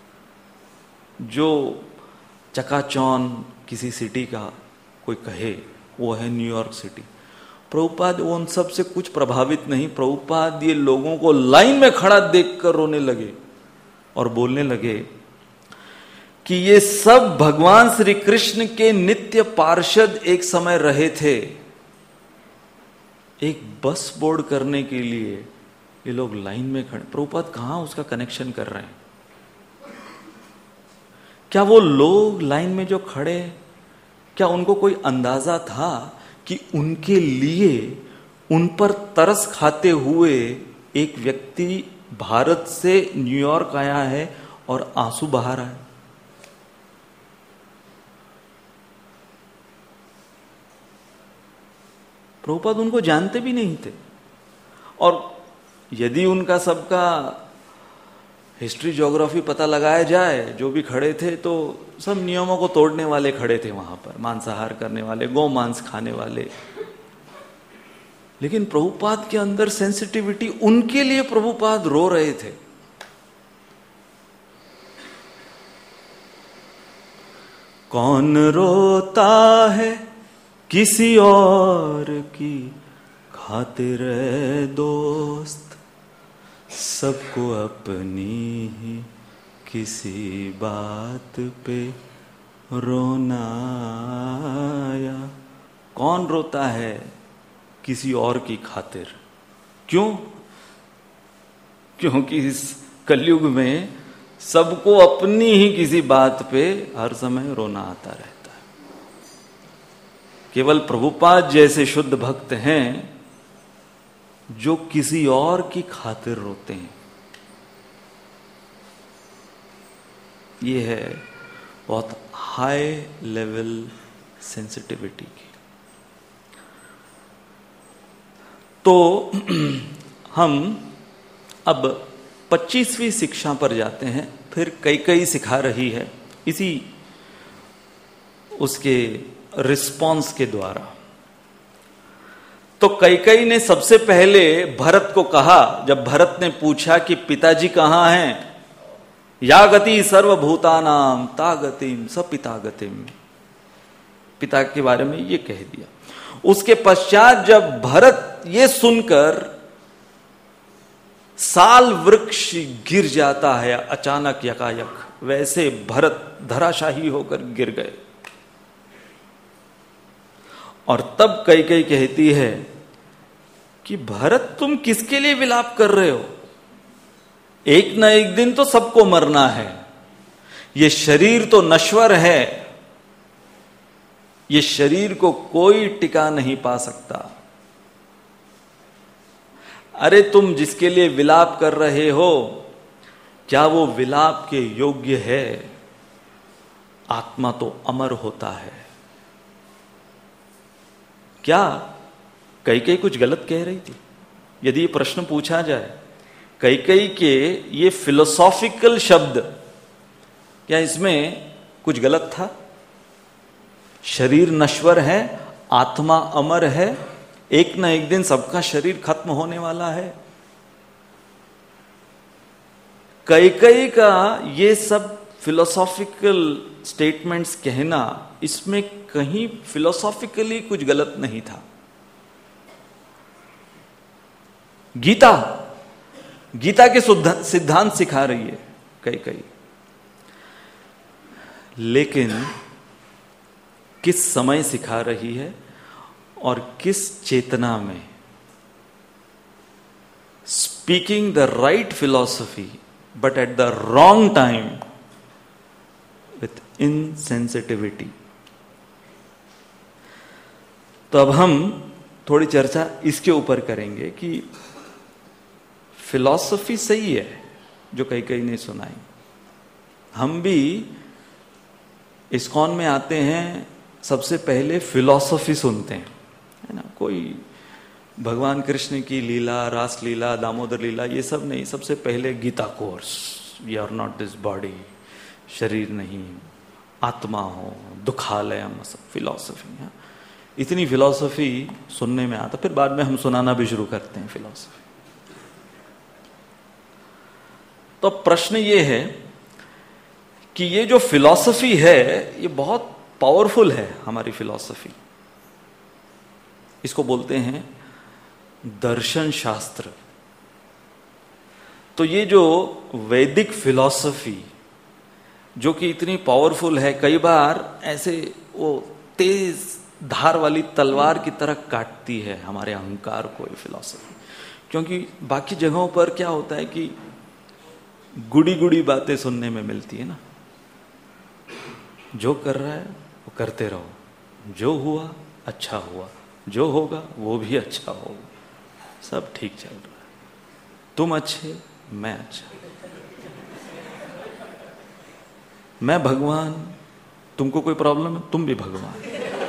जो चकाचौन किसी सिटी का कोई कहे वो है न्यूयॉर्क सिटी। प्रभुपाद उन सब से कुछ प्रभावित नहीं। प्रभुपाद ये लोगों को लाइन में खड़ा देखकर रोने लगे और बोलने लगे कि ये सब भगवान श्री कृष्ण के नित्य पार्षद एक समय रहे थे। एक बस बोर्ड करने के लिए ये लोग लाइन में खड़े। प्रभुपाद कहां उसका कनेक्शन कर रहे हैं? क्या वो लोग लाइन में जो खड़े, क्या उनको कोई अंदाजा था कि उनके लिए, उन पर तरस खाते हुए एक व्यक्ति भारत से न्यूयॉर्क आया है और आंसू बहा रहा है? प्रभुपाद उनको जानते भी नहीं थे। और यदि उनका सबका हिस्ट्री ज्योग्राफी पता लगाया जाए, जो भी खड़े थे तो सब नियमों को तोड़ने वाले खड़े थे वहां पर, मांसाहार करने वाले, गौ मांस खाने वाले। लेकिन प्रभुपाद के अंदर सेंसिटिविटी, उनके लिए प्रभुपाद रो रहे थे। कौन रोता है किसी और की खातिर दोस्त, सबको अपनी ही किसी बात पे रोना आया। कौन रोता है किसी और की खातिर? क्यों? क्योंकि इस कलयुग में सबको अपनी ही किसी बात पे हर समय रोना आता रहता है। केवल प्रभुपाद जैसे शुद्ध भक्त हैं जो किसी और की खातिर रोते हैं। ये है बहुत हाई लेवल सेंसिटिविटी की। तो हम अब पच्चीसवीं शिक्षा पर जाते हैं। फिर कई कई सिखा रही है इसी उसके रिस्पॉन्स के द्वारा। तो कैकेयी ने सबसे पहले भरत को कहा, जब भरत ने पूछा कि पिताजी कहां हैं, या गति सर्वभूतानाम ता गतिम स पिता गतिम, पिता के बारे में ये कह दिया। उसके पश्चात जब भरत ये सुनकर साल वृक्ष गिर जाता है अचानक यकायक, वैसे भरत धराशाही होकर गिर गए। और तब कैकेयी कहती है कि भरत तुम किसके लिए विलाप कर रहे हो? एक न एक दिन तो सबको मरना है। ये शरीर तो नश्वर है, ये शरीर को कोई टिका नहीं पा सकता। अरे तुम जिसके लिए विलाप कर रहे हो, क्या वो विलाप के योग्य है? आत्मा तो अमर होता है। क्या कैकेयी कुछ गलत कह रही थी? यदि ये प्रश्न पूछा जाए, कैकेयी के ये फिलोसॉफिकल शब्द, क्या इसमें कुछ गलत था? शरीर नश्वर है, आत्मा अमर है, एक न एक दिन सबका शरीर खत्म होने वाला है। कैकेयी का ये सब फिलोसॉफिकल स्टेटमेंट्स कहना, इसमें कहीं फिलोसॉफिकली कुछ गलत नहीं था। गीता गीता के सिद्धांत सिखा रही है कैकेयी, लेकिन किस समय सिखा रही है और किस चेतना में? Speaking the right philosophy but at the wrong time with insensitivity. तो अब हम थोड़ी चर्चा इसके ऊपर करेंगे कि फिलॉसफी सही है जो कैकेयी ने सुनाई। हम भी इस्कॉन में आते हैं, सबसे पहले फिलॉसफी सुनते हैं, कोई भगवान कृष्ण की लीला, रास लीला, दामोदर लीला, ये सब नहीं। सबसे पहले Gita course, we are not this body, शरीर नहीं, आत्मा हो, दुखालयम, सब फिलॉसफी है। इतनी फिलॉसफी सुनने में आता, फिर बाद में हम सुनाना भी शुरू करते हैं फिलॉसफी। तो प्रश्न ये है कि ये जो फिलॉसफी है ये बहुत पावरफुल है। हमारी फिलॉसफी, इसको बोलते हैं दर्शन शास्त्र। तो ये जो वैदिक फिलॉसफी जो कि इतनी पावरफुल है, कई बार ऐसे वो तेज धार वाली तलवार की तरह काटती है हमारे अहंकार को ये फिलॉसफी। क्योंकि बाकी जगहों पर क्या होता है कि गुड़ी गुड़ी बातें सुनने में मिलती है ना, जो कर रहा है वो करते रहो, जो हुआ अच्छा हुआ, जो होगा वो भी अच्छा होगा, सब ठीक चल रहा है, तुम अच्छे मैं अच्छा, मैं भगवान, तुमको कोई प्रॉब्लम है तुम भी भगवान।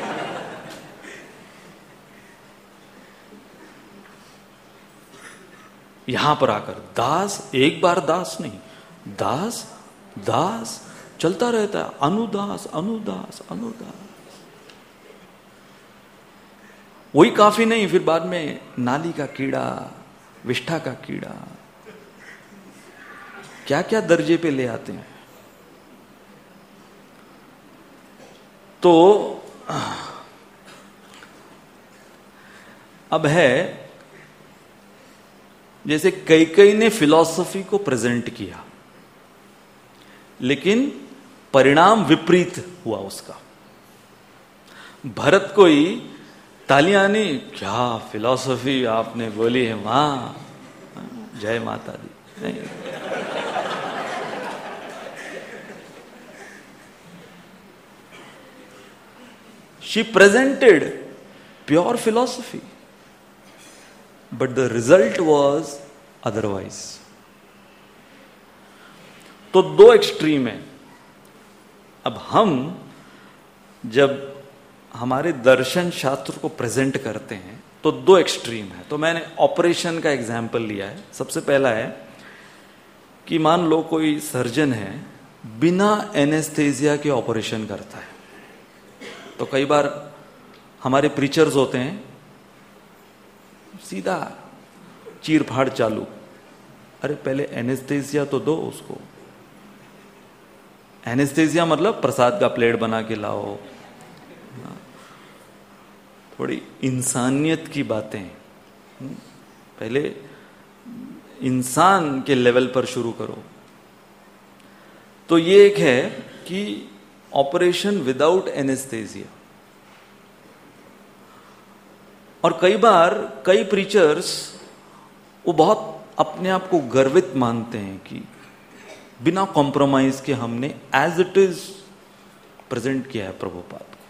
यहां पर आकर दास, एक बार दास नहीं, दास दास चलता रहता है, अनुदास अनुदास अनुदास। वही काफी नहीं, फिर बाद में नाली का कीड़ा, विष्ठा का कीड़ा, क्या क्या दर्जे पे ले आते हैं। तो अब है, जैसे कई कई ने फिलॉसफी को प्रेजेंट किया लेकिन परिणाम विपरीत हुआ उसका। भरत को ही तालियां नहीं, क्या फिलॉसफी आपने बोली है मां, जय माता दी, नहीं। She presented pure philosophy, but the result was otherwise. तो दो एक्सट्रीम है। अब हम जब हमारे दर्शन शास्त्र को प्रेजेंट करते हैं तो दो एक्सट्रीम है। तो मैंने ऑपरेशन का एग्जाम्पल लिया है। सबसे पहला है कि मान लो कोई सर्जन है, बिना एनेस्थेसिया के ऑपरेशन करता है। तो कई बार हमारे प्रीचर्स होते हैं, सीधा चीर फाड़ चालू, अरे पहले एनेस्थेसिया तो दो उसको। एनेस्थेसिया मतलब प्रसाद का प्लेट बना के लाओ, थोड़ी इंसानियत की बातें, पहले इंसान के लेवल पर शुरू करो। तो ये एक है कि ऑपरेशन विदाउट एनेस्थेसिया। और कई बार कई प्रीचर्स वो बहुत अपने आप को गर्वित मानते हैं कि बिना कॉम्प्रोमाइज के हमने एज इट इज प्रेजेंट किया है प्रभुपाद को।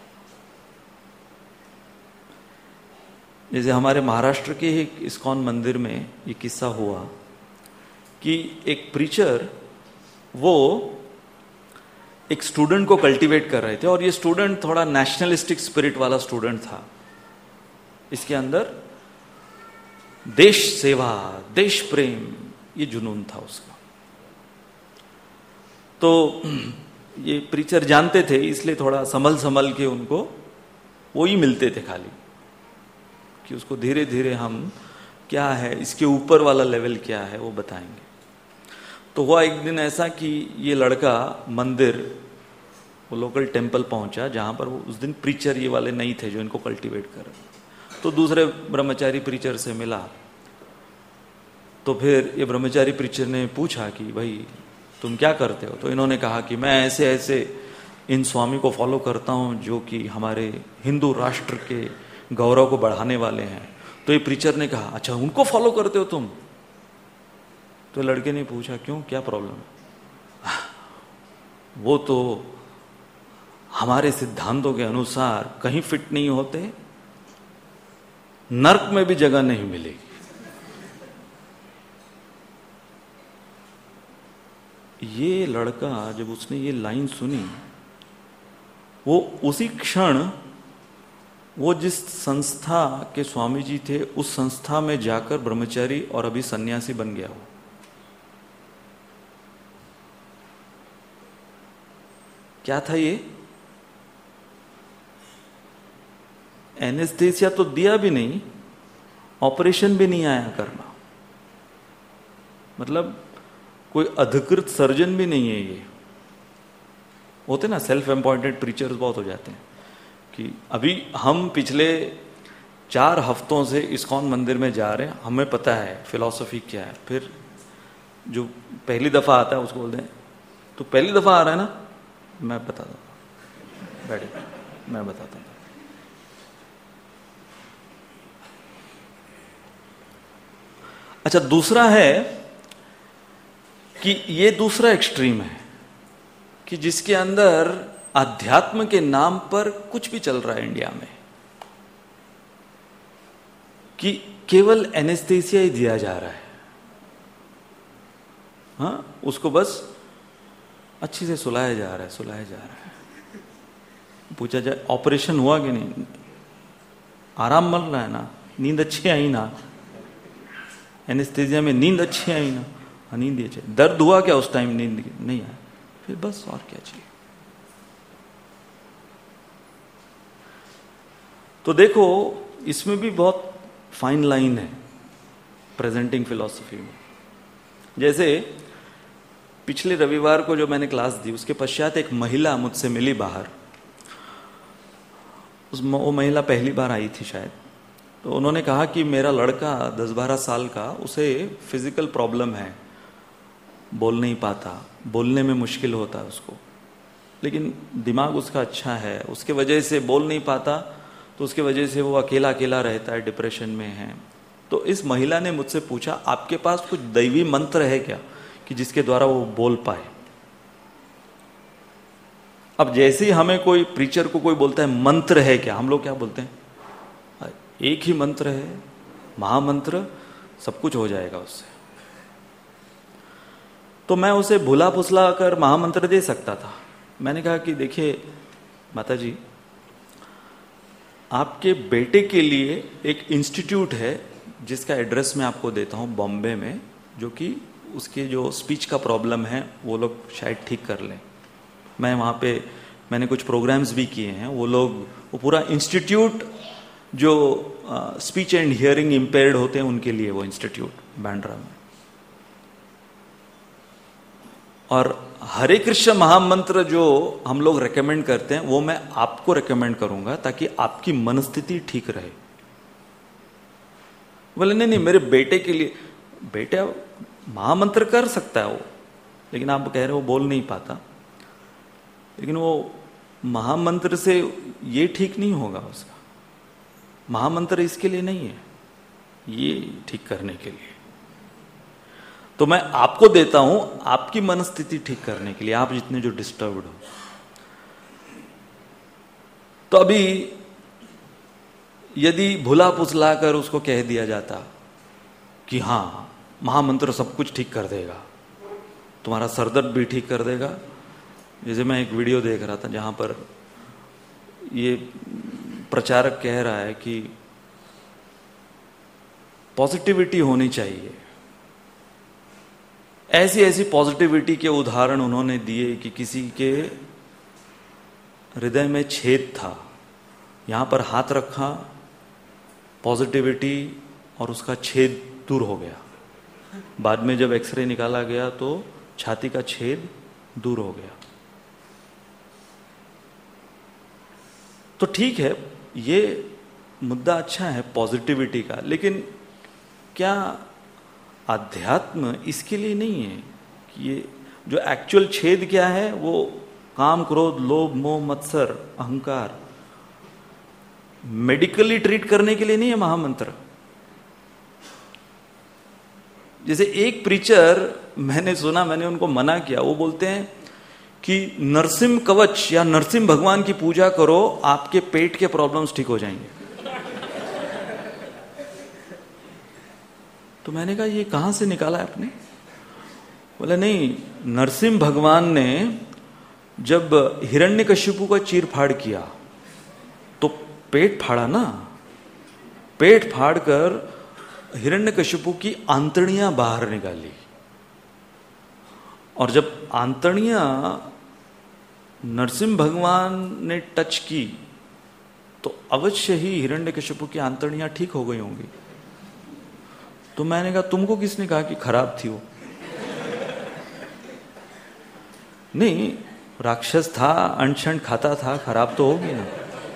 जैसे हमारे महाराष्ट्र के एक इस्कॉन मंदिर में ये किस्सा हुआ कि एक प्रीचर वो एक स्टूडेंट को कल्टीवेट कर रहे थे, और ये स्टूडेंट थोड़ा नेशनलिस्टिक स्पिरिट वाला स्टूडेंट था। इसके अंदर देश सेवा, देश प्रेम, ये जुनून था उसका। तो ये प्रीचर जानते थे, इसलिए थोड़ा संभल संभल के उनको वो ही मिलते थे खाली, कि उसको धीरे धीरे हम क्या है, इसके ऊपर वाला लेवल क्या है वो बताएंगे। तो हुआ एक दिन ऐसा कि ये लड़का मंदिर, वो लोकल टेम्पल पहुंचा जहां पर वो उस दिन प्रीचर ये वाले नहीं थे जो इनको कल्टीवेट कर रहे। तो दूसरे ब्रह्मचारी प्रीचर से मिला। तो फिर ये ब्रह्मचारी प्रीचर ने पूछा कि भाई तुम क्या करते हो? तो इन्होंने कहा कि मैं ऐसे ऐसे इन स्वामी को फॉलो करता हूं जो कि हमारे हिंदू राष्ट्र के गौरव को बढ़ाने वाले हैं। तो ये प्रीचर ने कहा अच्छा उनको फॉलो करते हो तुम? तो लड़के ने पूछा क्यों, क्या प्रॉब्लम है? वो तो हमारे सिद्धांतों के अनुसार कहीं फिट नहीं होते, नर्क में भी जगह नहीं मिलेगी। ये लड़का जब उसने ये लाइन सुनी, वो उसी क्षण वो जिस संस्था के स्वामी जी थे उस संस्था में जाकर ब्रह्मचारी और अभी सन्यासी बन गया वो। क्या था ये? एनेस्थेसिया तो दिया भी नहीं, ऑपरेशन भी नहीं आया करना, मतलब कोई अधिकृत सर्जन भी नहीं है ये। होते ना सेल्फ एम्पॉइंटेड प्रीचर्स बहुत हो जाते हैं कि अभी हम पिछले चार हफ्तों से इस्कॉन मंदिर में जा रहे हैं, हमें पता है फिलॉसफी क्या है। फिर जो पहली दफा आता है उसको बोलते हैं तो पहली दफा आ रहा है ना, मैं बताता हूँ, बैठे मैं बताता हूँ। अच्छा, दूसरा है कि ये दूसरा एक्सट्रीम है कि जिसके अंदर अध्यात्म के नाम पर कुछ भी चल रहा है इंडिया में, कि केवल एनेस्थेसिया ही दिया जा रहा है। हाँ, उसको बस अच्छी से सुलाया जा रहा है, सुलाया जा रहा है। पूछा जाए ऑपरेशन हुआ कि नहीं, आराम मिल रहा है ना, नींद अच्छी आई ना, एनेस्थेसिया में नींद अच्छी आई ना, हाँ नींद अच्छी। दर्द हुआ क्या उस टाइम? नींद नहीं आया, फिर बस और क्या चाहिए। तो देखो इसमें भी बहुत फाइन लाइन है प्रेजेंटिंग फिलॉसफी में। जैसे पिछले रविवार को जो मैंने क्लास दी उसके पश्चात एक महिला मुझसे मिली बाहर। उस वो महिला पहली बार आई थी शायद। तो उन्होंने कहा कि मेरा लड़का दस बारह साल का, उसे फिजिकल प्रॉब्लम है, बोल नहीं पाता, बोलने में मुश्किल होता है उसको, लेकिन दिमाग उसका अच्छा है, उसके वजह से बोल नहीं पाता, तो उसके वजह से वो अकेला अकेला रहता है, डिप्रेशन में है। तो इस महिला ने मुझसे पूछा आपके पास कुछ दैवी मंत्र है क्या कि जिसके द्वारा वो बोल पाए। अब जैसे ही हमें कोई प्रीचर को कोई बोलता है मंत्र है क्या, हम लोग क्या बोलते हैं? एक ही मंत्र है, महामंत्र, सब कुछ हो जाएगा उससे। तो मैं उसे भुला फुसला कर महामंत्र दे सकता था। मैंने कहा कि देखिए माता जी, आपके बेटे के लिए एक इंस्टीट्यूट है जिसका एड्रेस मैं आपको देता हूं बॉम्बे में, जो कि उसके जो स्पीच का प्रॉब्लम है वो लोग शायद ठीक कर लें। मैं वहाँ पे मैंने कुछ प्रोग्राम्स भी किए हैं। वो लोग वो पूरा इंस्टीट्यूट जो स्पीच एंड हियरिंग इम्पेयर्ड होते हैं उनके लिए वो इंस्टीट्यूट बांद्रा में। और हरे कृष्ण महामंत्र जो हम लोग रेकमेंड करते हैं वो मैं आपको रेकमेंड करूंगा ताकि आपकी मनस्थिति ठीक रहे। बोले नहीं नहीं मेरे बेटे के लिए। बेटा महामंत्र कर सकता है वो, लेकिन आप कह रहे हो वो बोल नहीं पाता, लेकिन वो महामंत्र से ये ठीक नहीं होगा उसका। महामंत्र इसके लिए नहीं है, ये ठीक करने के लिए। तो मैं आपको देता हूं आपकी मनस्थिति ठीक करने के लिए, आप जितने जो डिस्टर्ब्ड हो। तो अभी यदि भुला पुसला कर उसको कह दिया जाता कि हां महामंत्र सब कुछ ठीक कर देगा, तुम्हारा सरदर्द भी ठीक कर देगा। जैसे मैं एक वीडियो देख रहा था जहां पर ये प्रचारक कह रहा है कि पॉजिटिविटी होनी चाहिए। ऐसी ऐसी पॉजिटिविटी के उदाहरण उन्होंने दिए कि किसी के हृदय में छेद था, यहां पर हाथ रखा, पॉजिटिविटी, और उसका छेद दूर हो गया। बाद में जब एक्सरे निकाला गया तो छाती का छेद दूर हो गया। तो ठीक है, ये मुद्दा अच्छा है पॉजिटिविटी का, लेकिन क्या अध्यात्म इसके लिए नहीं है कि ये जो एक्चुअल छेद क्या है वो काम, क्रोध, लोभ, मोह, मत्सर, अहंकार, मेडिकली ट्रीट करने के लिए नहीं है महामंत्र। जैसे एक प्रीचर मैंने सुना, मैंने उनको मना किया, वो बोलते हैं कि नरसिंह कवच या नरसिंह भगवान की पूजा करो, आपके पेट के प्रॉब्लम्स ठीक हो जाएंगे। तो मैंने कहा ये कहां से निकाला है आपने? बोले नहीं, नरसिंह भगवान ने जब हिरण्यकशिपु का चीर फाड़ किया तो पेट फाड़ा ना, पेट फाड़कर हिरण्यकशिपु की आंतड़ियां बाहर निकाली, और जब आंतड़ियां नरसिंह भगवान ने टच की तो अवश्य ही हिरण्यकशिपु की आंतड़ियां ठीक हो गई होंगी। तो मैंने कहा तुमको किसने कहा कि खराब थी वो? नहीं, राक्षस था, अनशन खाता था, खराब तो होगी ना।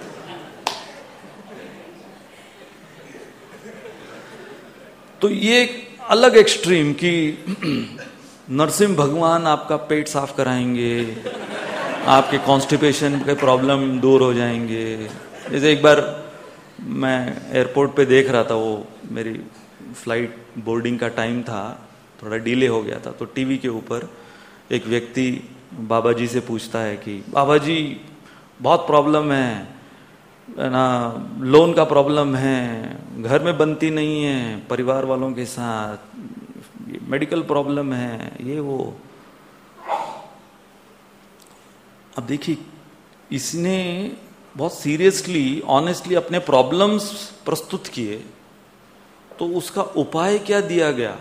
तो ये एक अलग एक्सट्रीम कि नरसिंह भगवान आपका पेट साफ कराएंगे, आपके कॉन्स्टिपेशन के प्रॉब्लम दूर हो जाएंगे। जैसे एक बार मैं एयरपोर्ट पे देख रहा था, वो मेरी फ्लाइट बोर्डिंग का टाइम था, थोड़ा डिले हो गया था, तो टीवी के ऊपर एक व्यक्ति बाबा जी से पूछता है कि बाबा जी बहुत प्रॉब्लम है ना, लोन का प्रॉब्लम है, घर में बनती नहीं है, परिवार वालों के साथ मेडिकल प्रॉब्लम है, ये वो। अब देखिए, इसने बहुत सीरियसली ऑनेस्टली अपने प्रॉब्लम्स प्रस्तुत किए, तो उसका उपाय क्या दिया गया?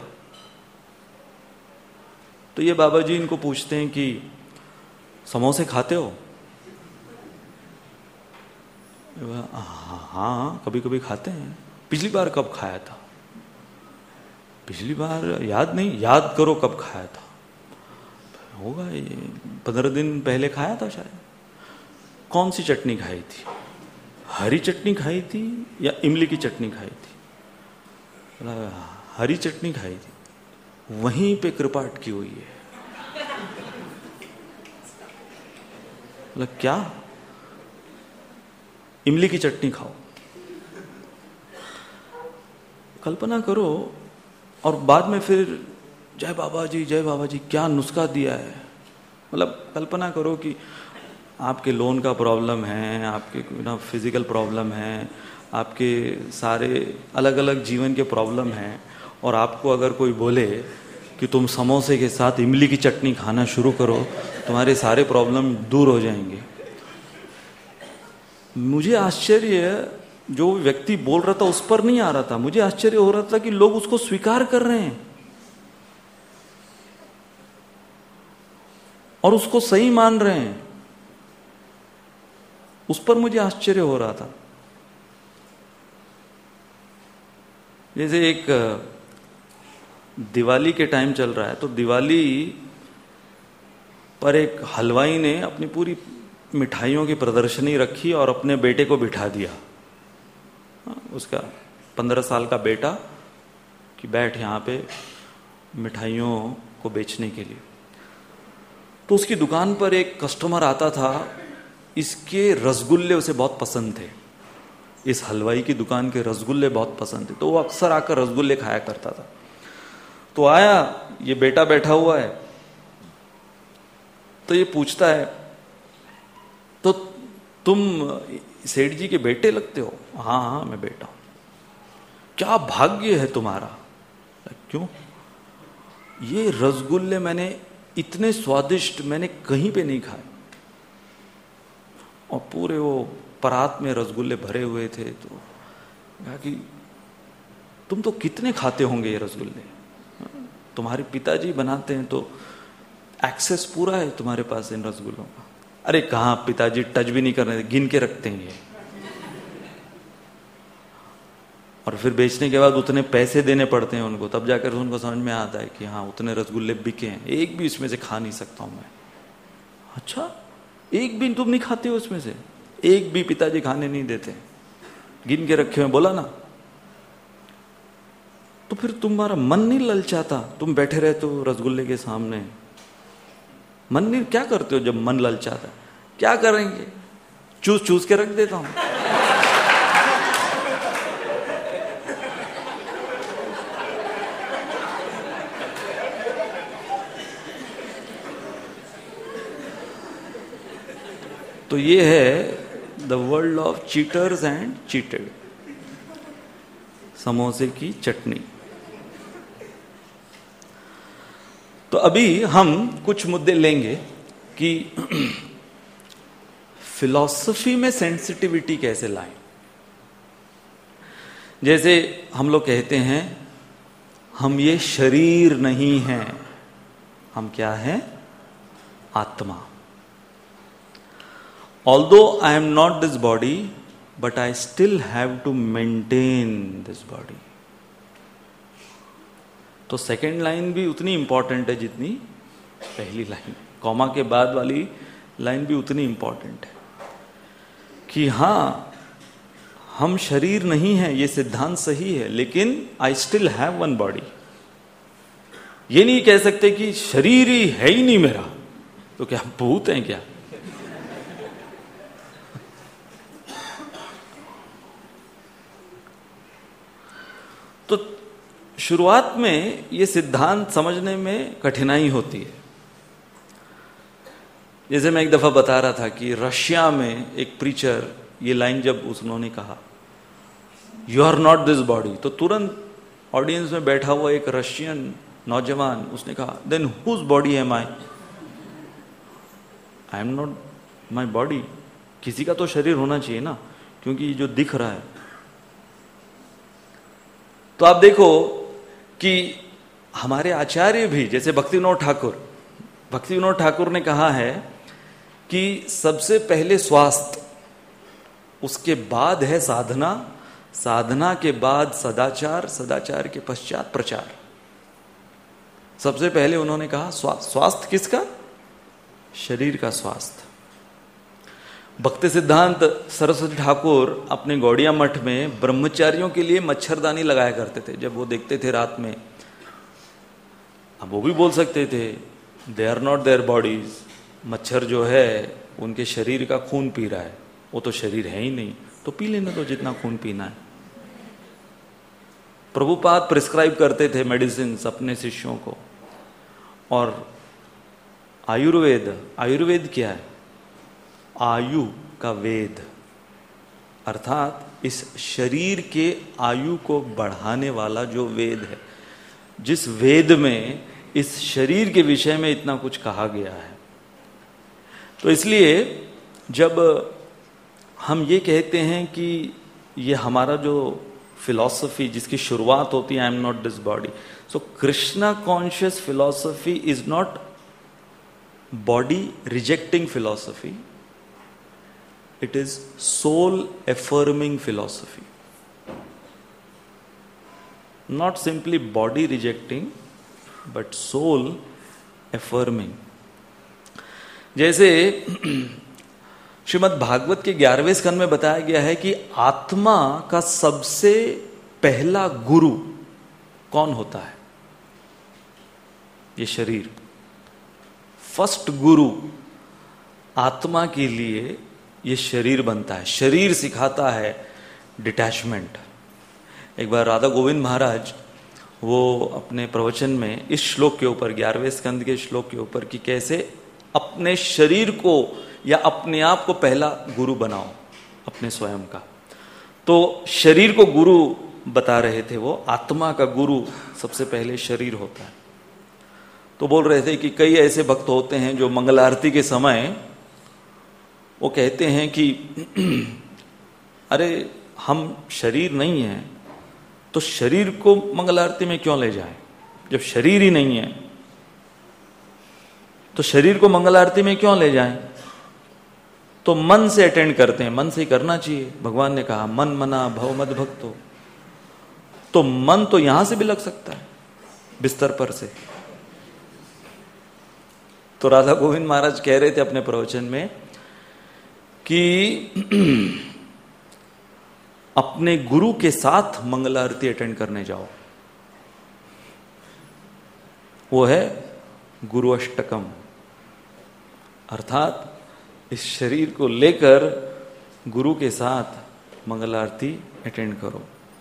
तो ये बाबा जी इनको पूछते हैं कि समोसे खाते हो? हाँ हाँ, कभी कभी खाते हैं। पिछली बार कब खाया था? पिछली बार याद नहीं, याद करो कब खाया था। होगा ये पंद्रह दिन पहले खाया था शायद। कौन सी चटनी खाई थी? हरी चटनी खाई थी या इमली की चटनी खाई थी? हरी चटनी खाई थी। वहीं पे कृपा अटकी हुई है। मतलब क्या? इमली की चटनी खाओ। कल्पना करो, और बाद में फिर जय बाबा जी जय बाबा जी, क्या नुस्खा दिया है। मतलब कल्पना करो कि आपके लोन का प्रॉब्लम है, आपके ना फिजिकल प्रॉब्लम है, आपके सारे अलग अलग जीवन के प्रॉब्लम हैं, और आपको अगर कोई बोले कि तुम समोसे के साथ इमली की चटनी खाना शुरू करो, तुम्हारे सारे प्रॉब्लम दूर हो जाएंगे। मुझे आश्चर्य जो व्यक्ति बोल रहा था उस पर नहीं आ रहा था, मुझे आश्चर्य हो रहा था कि लोग उसको स्वीकार कर रहे हैं और उसको सही मान रहे हैं। उस पर मुझे आश्चर्य हो रहा था। जैसे एक दिवाली के टाइम चल रहा है, तो दिवाली पर एक हलवाई ने अपनी पूरी मिठाइयों की प्रदर्शनी रखी और अपने बेटे को बिठा दिया। उसका पंद्रह साल का बेटा कि बैठ यहाँ पे मिठाइयों को बेचने के लिए। तो उसकी दुकान पर एक कस्टमर आता था, इसके रसगुल्ले उसे बहुत पसंद थे। इस हलवाई की दुकान के रसगुल्ले बहुत पसंद थे, तो वो अक्सर आकर रसगुल्ले खाया करता था। तो आया, ये बेटा बैठा हुआ है, तो ये पूछता है, तो तुम सेठ जी के बेटे लगते हो? हाँ हाँ मैं बेटा हूं। क्या भाग्य है तुम्हारा। क्यों? ये रसगुल्ले मैंने इतने स्वादिष्ट मैंने कहीं पे नहीं खाए, और पूरे वो परात में रसगुल्ले भरे हुए थे। तो कहा कि तुम तो कितने खाते होंगे ये रसगुल्ले, तुम्हारे पिताजी बनाते हैं तो एक्सेस पूरा है तुम्हारे पास इन रसगुल्लों का। अरे कहाँ, पिताजी टच भी नहीं करने देते, गिन के रखते हैं ये, और फिर बेचने के बाद उतने पैसे देने पड़ते हैं उनको, तब जाकर उनको समझ में आता है कि हाँ उतने रसगुल्ले बिके हैं, एक भी इसमें से खा नहीं सकता हूं मैं। अच्छा, एक भी तुम नहीं खाते हो उसमें से? एक भी पिताजी खाने नहीं देते, गिन के रखे हुए, बोला ना। तो फिर तुम्हारा मन नहीं ललचाता? तुम बैठे रहते हो रसगुल्ले के सामने, मन नहीं, क्या करते हो जब मन ललचाता? क्या करेंगे? चूस चूस के रख देता हूं। तो ये है the world of cheaters and cheated. समोसे की चटनी। तो अभी हम कुछ मुद्दे लेंगे कि फिलॉसफी में सेंसिटिविटी कैसे लाएं। जैसे हम लोग कहते हैं हम ये शरीर नहीं हैं, हम क्या हैं? आत्मा. Although I am not this body, but I still have to maintain this body. तो सेकेंड लाइन भी उतनी इंपॉर्टेंट है जितनी पहली लाइन. कॉमा के बाद वाली लाइन भी उतनी इंपॉर्टेंट है कि हाँ, हम शरीर नहीं है, ये सिद्धांत सही है, लेकिन I still have one body. ये नहीं कह सकते कि शरीर ही है ही नहीं मेरा, तो क्या भूत हैं क्या? तो शुरुआत में ये सिद्धांत समझने में कठिनाई होती है. जैसे मैं एक दफा बता रहा था कि रशिया में एक प्रीचर, ये लाइन जब उन्होंने कहा you are not this body, तो तुरंत ऑडियंस में बैठा हुआ एक रशियन नौजवान, उसने कहा then whose body am I? I am not my body. किसी का तो शरीर होना चाहिए ना, क्योंकि ये जो दिख रहा है. तो आप देखो कि हमारे आचार्य भी, जैसे भक्ति विनोद ठाकुर भक्ति विनोद ठाकुर ने कहा है कि सबसे पहले स्वास्थ्य, उसके बाद है साधना, साधना के बाद सदाचार, सदाचार के पश्चात प्रचार. सबसे पहले उन्होंने कहा स्वास्थ्य. स्वास्थ्य किसका? शरीर का स्वास्थ्य. भक्ति सिद्धांत सरस्वती ठाकुर अपने गौड़िया मठ में ब्रह्मचारियों के लिए मच्छरदानी लगाया करते थे. जब वो देखते थे रात में, अब वो भी बोल सकते थे they are not their bodies, मच्छर जो है उनके शरीर का खून पी रहा है, वो तो शरीर है ही नहीं, तो पी लेने दो जितना खून पीना है. प्रभुपाद प्रिस्क्राइब करते थे मेडिसिन अपने शिष्यों को. और आयुर्वेद, आयुर्वेद क्या है? आयु का वेद, अर्थात इस शरीर के आयु को बढ़ाने वाला जो वेद है, जिस वेद में इस शरीर के विषय में इतना कुछ कहा गया है. तो इसलिए जब हम ये कहते हैं कि ये हमारा जो फिलॉसफी जिसकी शुरुआत होती है I am not this body, so Krishna conscious philosophy is not body rejecting philosophy, it is soul affirming philosophy, not simply body rejecting but soul affirming. जैसे श्रीमद् भागवत के ग्यारहवें स्कंद में बताया गया है कि आत्मा का सबसे पहला गुरु कौन होता है? ये शरीर. फर्स्ट गुरु आत्मा के लिए ये शरीर बनता है. शरीर सिखाता है डिटैचमेंट. एक बार राधा गोविंद महाराज वो अपने प्रवचन में इस श्लोक के ऊपर, ग्यारहवें स्कंद के श्लोक के ऊपर, कि कैसे अपने शरीर को या अपने आप को पहला गुरु बनाओ, अपने स्वयं का. तो शरीर को गुरु बता रहे थे वो. आत्मा का गुरु सबसे पहले शरीर होता है. तो बोल रहे थे कि कई ऐसे भक्त होते हैं जो मंगल आरती के समय वो कहते हैं कि अरे हम शरीर नहीं है, तो शरीर को मंगल आरती में क्यों ले जाएं? जब शरीर ही नहीं है तो शरीर को मंगल आरती में क्यों ले जाएं? तो मन से अटेंड करते हैं, मन से ही करना चाहिए. भगवान ने कहा मन मना भव मद भक्तो. तो मन तो यहां से भी लग सकता है, बिस्तर पर से. तो राधा गोविंद महाराज कह रहे थे अपने प्रवचन में कि अपने गुरु के साथ मंगल आरती अटेंड करने जाओ. वो है गुरु अष्टकम, अर्थात इस शरीर को लेकर गुरु के साथ मंगल आरती अटेंड करो.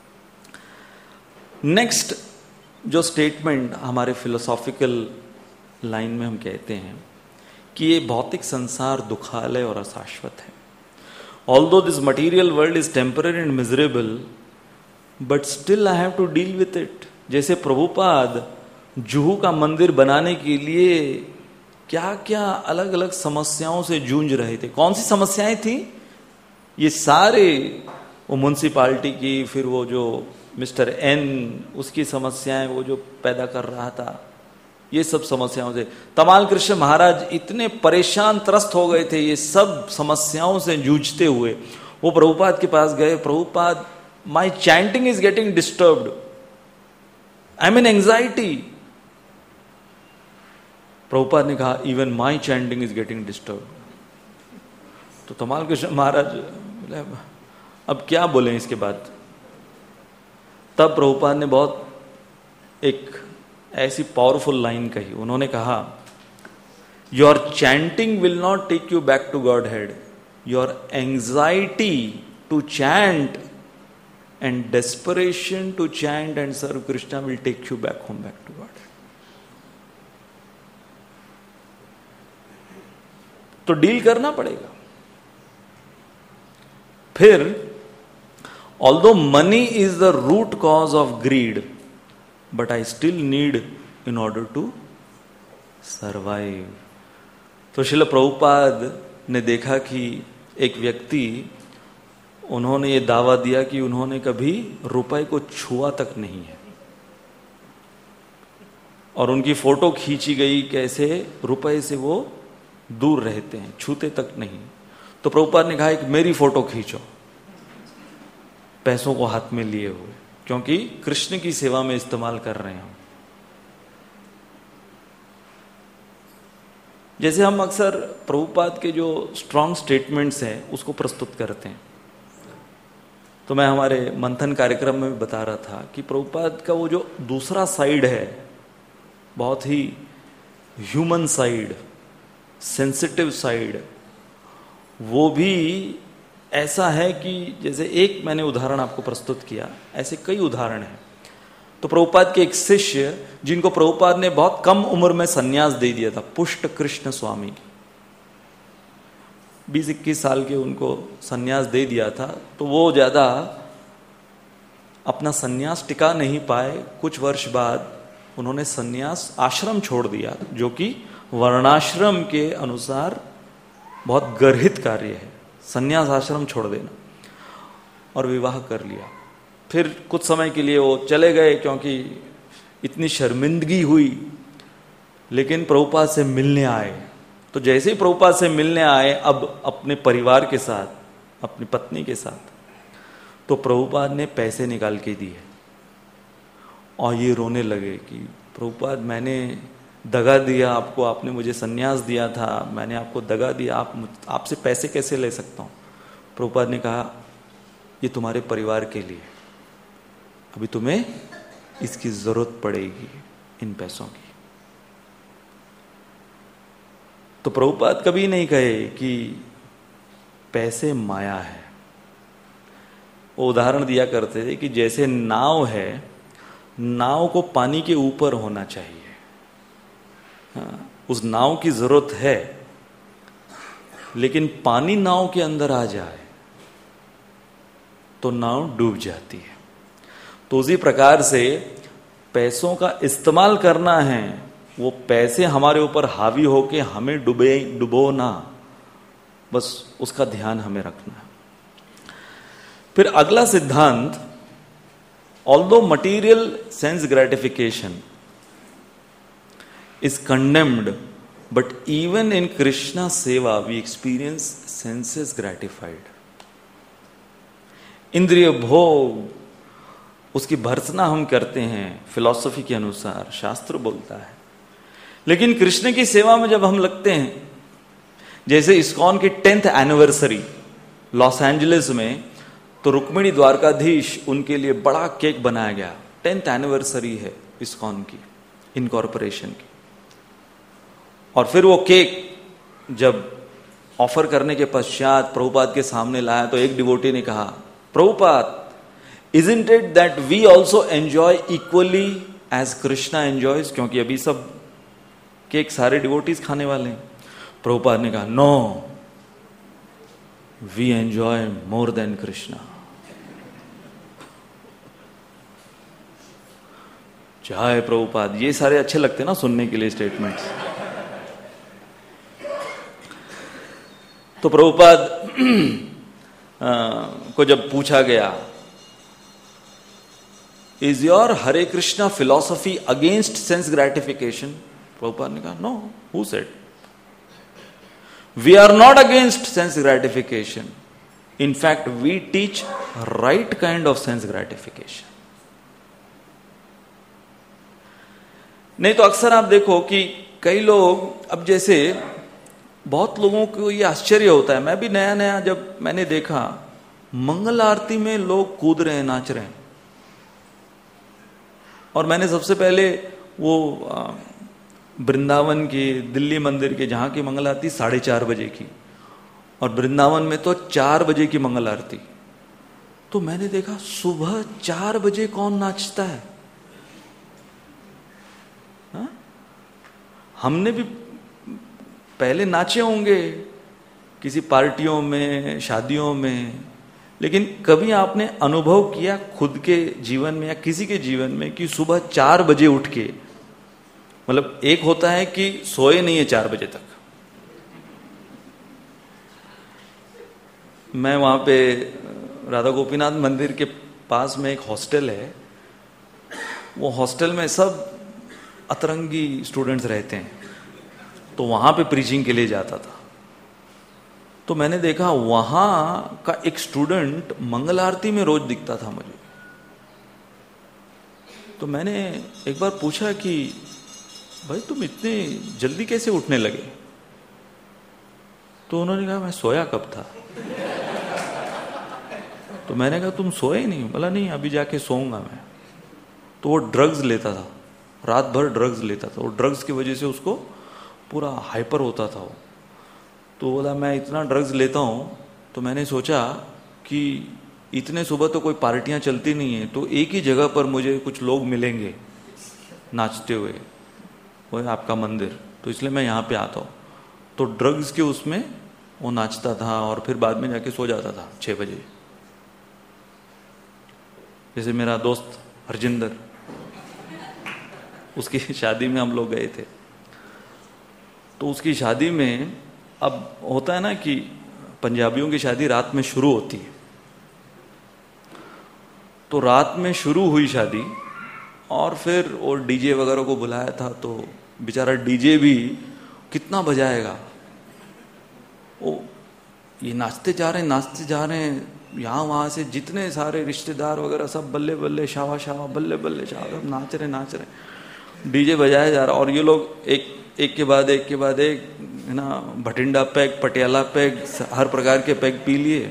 नेक्स्ट जो स्टेटमेंट हमारे फिलोसॉफिकल लाइन में हम कहते हैं कि ये भौतिक संसार दुखालय और अशाश्वत है. Although this material world is temporary and miserable, but still I have to deal with it. जैसे प्रभुपाद जुहू का मंदिर बनाने के लिए क्या क्या अलग अलग समस्याओं से जूझ रहे थे. कौन सी समस्याएं थी? ये सारे वो म्यूनसिपाल्टी की, फिर वो जो मिस्टर एन, उसकी समस्याएं वो जो पैदा कर रहा था, ये सब समस्याओं से तमाल कृष्ण महाराज इतने परेशान त्रस्त हो गए थे, ये सब समस्याओं से जूझते हुए वो प्रभुपाद के पास गए। Prabhupada, my chanting is getting disturbed, I am in anxiety. Prabhupada ने कहा, even my chanting is getting disturbed. तो तमाल कृष्ण महाराज बोले, अब क्या बोले इसके बाद। तब प्रभुपाद ने बहुत एक ऐसी पावरफुल लाइन कही। उन्होंने कहा, your chanting will not take you back to Godhead, your anxiety to chant and desperation to chant and serve Krishna will take you back home, back to Godhead. तो deal करना पड़ेगा। फिर, although money is the root cause of greed, but I still need in order to survive. तो श्रील प्रभुपाद ने देखा कि एक व्यक्ति, उन्होंने ये दावा दिया कि उन्होंने कभी रुपए को छुआ तक नहीं है, और उनकी फोटो खींची गई, कैसे रुपए से वो दूर रहते हैं, छूते तक नहीं। तो प्रभुपाद ने कहा, एक मेरी फोटो खींचो, पैसों को हाथ में लिए हुए, क्योंकि कृष्ण की सेवा में इस्तेमाल कर रहे हैं। जैसे हम अक्सर प्रभुपाद के जो स्ट्रॉन्ग स्टेटमेंट्स हैं उसको प्रस्तुत करते हैं, तो मैं हमारे मंथन कार्यक्रम में भी बता रहा था कि प्रभुपाद का वो जो दूसरा साइड है, बहुत ही ह्यूमन साइड, सेंसिटिव साइड, वो भी ऐसा है कि जैसे एक मैंने उदाहरण आपको प्रस्तुत किया, ऐसे कई उदाहरण हैं। तो प्रभुपाद के एक शिष्य, जिनको प्रभुपाद ने बहुत कम उम्र में सन्यास दे दिया था, पुष्ट कृष्ण स्वामी, बीस इक्कीस साल के उनको सन्यास दे दिया था। तो वो ज्यादा अपना सन्यास टिका नहीं पाए। कुछ वर्ष बाद उन्होंने सन्यास आश्रम छोड़ दिया, जो कि वर्णाश्रम के अनुसार बहुत गर्हित कार्य है, सन्यास आश्रम छोड़ देना, और विवाह कर लिया। फिर कुछ समय के लिए वो चले गए, क्योंकि इतनी शर्मिंदगी हुई। लेकिन प्रभुपाद से मिलने आए, तो जैसे ही प्रभुपाद से मिलने आए, अब अपने परिवार के साथ, अपनी पत्नी के साथ, तो प्रभुपाद ने पैसे निकाल के दिए, और ये रोने लगे कि प्रभुपाद, मैंने दगा दिया आपको, आपने मुझे सन्यास दिया था, मैंने आपको दगा दिया, आप आपसे पैसे कैसे ले सकता हूं। प्रभुपाद ने कहा, ये तुम्हारे परिवार के लिए, अभी तुम्हें इसकी जरूरत पड़ेगी, इन पैसों की। तो प्रभुपाद कभी नहीं कहे कि पैसे माया है। वो उदाहरण दिया करते थे कि जैसे नाव है, नाव को पानी के ऊपर होना चाहिए, हाँ, उस नाव की जरूरत है, लेकिन पानी नाव के अंदर आ जाए तो नाव डूब जाती है। तो उसी प्रकार से पैसों का इस्तेमाल करना है, वो पैसे हमारे ऊपर हावी होके हमें डुबे डुबो ना, बस उसका ध्यान हमें रखना है। फिर अगला सिद्धांत, although material sense gratification is condemned, but even in Krishna seva we experience senses gratified. इंद्रिय भोग, उसकी भर्त्सना हम करते हैं फिलॉसफी के अनुसार, शास्त्र बोलता है। लेकिन कृष्ण की सेवा में जब हम लगते हैं, जैसे इस्कॉन की टेंथ एनिवर्सरी लॉस एंजलिस में, तो रुक्मिणी द्वारकाधीश, उनके लिए बड़ा केक बनाया गया, टेंथ एनिवर्सरी है इस्कॉन की, इनकॉर्पोरेशन की। और फिर वो केक जब ऑफर करने के पश्चात प्रभुपाद के सामने लाया, तो एक डिवोटी ने कहा, Prabhupada, isn't it that we also enjoy equally as Krishna enjoys? क्योंकि अभी सब केक सारे डिवोटीज खाने वाले हैं। प्रभुपाद ने कहा, no, we enjoy more than Krishna. Jai Prabhupada. ये सारे अच्छे लगते ना सुनने के लिए स्टेटमेंट्स। तो प्रभुपाद को जब पूछा गया, is your Hare Krishna philosophy against sense gratification? Prabhupada ने कहा, no, who said? We are not against sense gratification. In fact, we teach right kind of sense gratification. नहीं तो अक्सर आप देखो कि कई लोग, अब जैसे बहुत लोगों को ये आश्चर्य होता है, मैं भी नया नया जब मैंने देखा मंगल आरती में लोग कूद रहे हैं, नाच रहे हैं, और मैंने सबसे पहले वो वृंदावन की, दिल्ली मंदिर के, जहां की मंगल आरती साढ़े चार बजे की, और वृंदावन में तो चार बजे की मंगल आरती, तो मैंने देखा सुबह चार बजे कौन नाचता है? हा? हमने भी पहले नाचे होंगे किसी पार्टियों में, शादियों में, लेकिन कभी आपने अनुभव किया खुद के जीवन में या किसी के जीवन में कि सुबह चार बजे उठ के, मतलब एक होता है कि सोए नहीं है चार बजे तक. मैं वहां पे राधा गोपीनाथ मंदिर के पास में एक हॉस्टल है, वो हॉस्टल में सब अतरंगी स्टूडेंट्स रहते हैं, तो वहां पे प्रीचिंग के लिए जाता था. तो मैंने देखा वहां का एक स्टूडेंट मंगल आरती में रोज दिखता था मुझे. तो मैंने एक बार पूछा कि भाई तुम इतने जल्दी कैसे उठने लगे? तो उन्होंने कहा मैं सोया कब था. तो मैंने कहा तुम सोए ही नहीं? बोला नहीं, अभी जाके सोऊंगा मैं. तो वो ड्रग्स लेता था, रात भर ड्रग्स लेता था. वो ड्रग्स की वजह से उसको पूरा हाइपर होता था वो. तो बोला मैं इतना ड्रग्स लेता हूँ, तो मैंने सोचा कि इतने सुबह तो कोई पार्टियां चलती नहीं है, तो एक ही जगह पर मुझे कुछ लोग मिलेंगे नाचते हुए, वो है आपका मंदिर, तो इसलिए मैं यहाँ पे आता हूँ. तो ड्रग्स के उसमें वो नाचता था और फिर बाद में जाके सो जाता था छः बजे. जैसे मेरा दोस्त हरजिंदर, उसकी शादी में हम लोग गए थे, तो उसकी शादी में अब होता है ना कि पंजाबियों की शादी रात में शुरू होती है, तो रात में शुरू हुई शादी और फिर वो डीजे वगैरह को बुलाया था, तो बेचारा डीजे भी कितना बजाएगा. वो ये नाचते जा रहे हैं नाचते जा रहे हैं, यहाँ वहाँ से जितने सारे रिश्तेदार वगैरह सब बल्ले बल्ले शावा शावा बल्ले बल्ले शावा नाच रहे नाच रहे डीजे बजाया जा रहा. और ये लोग एक एक के बाद एक के बाद एक, है ना, भटिंडा पैग, पटियाला पैग, हर प्रकार के पैग पी लिए.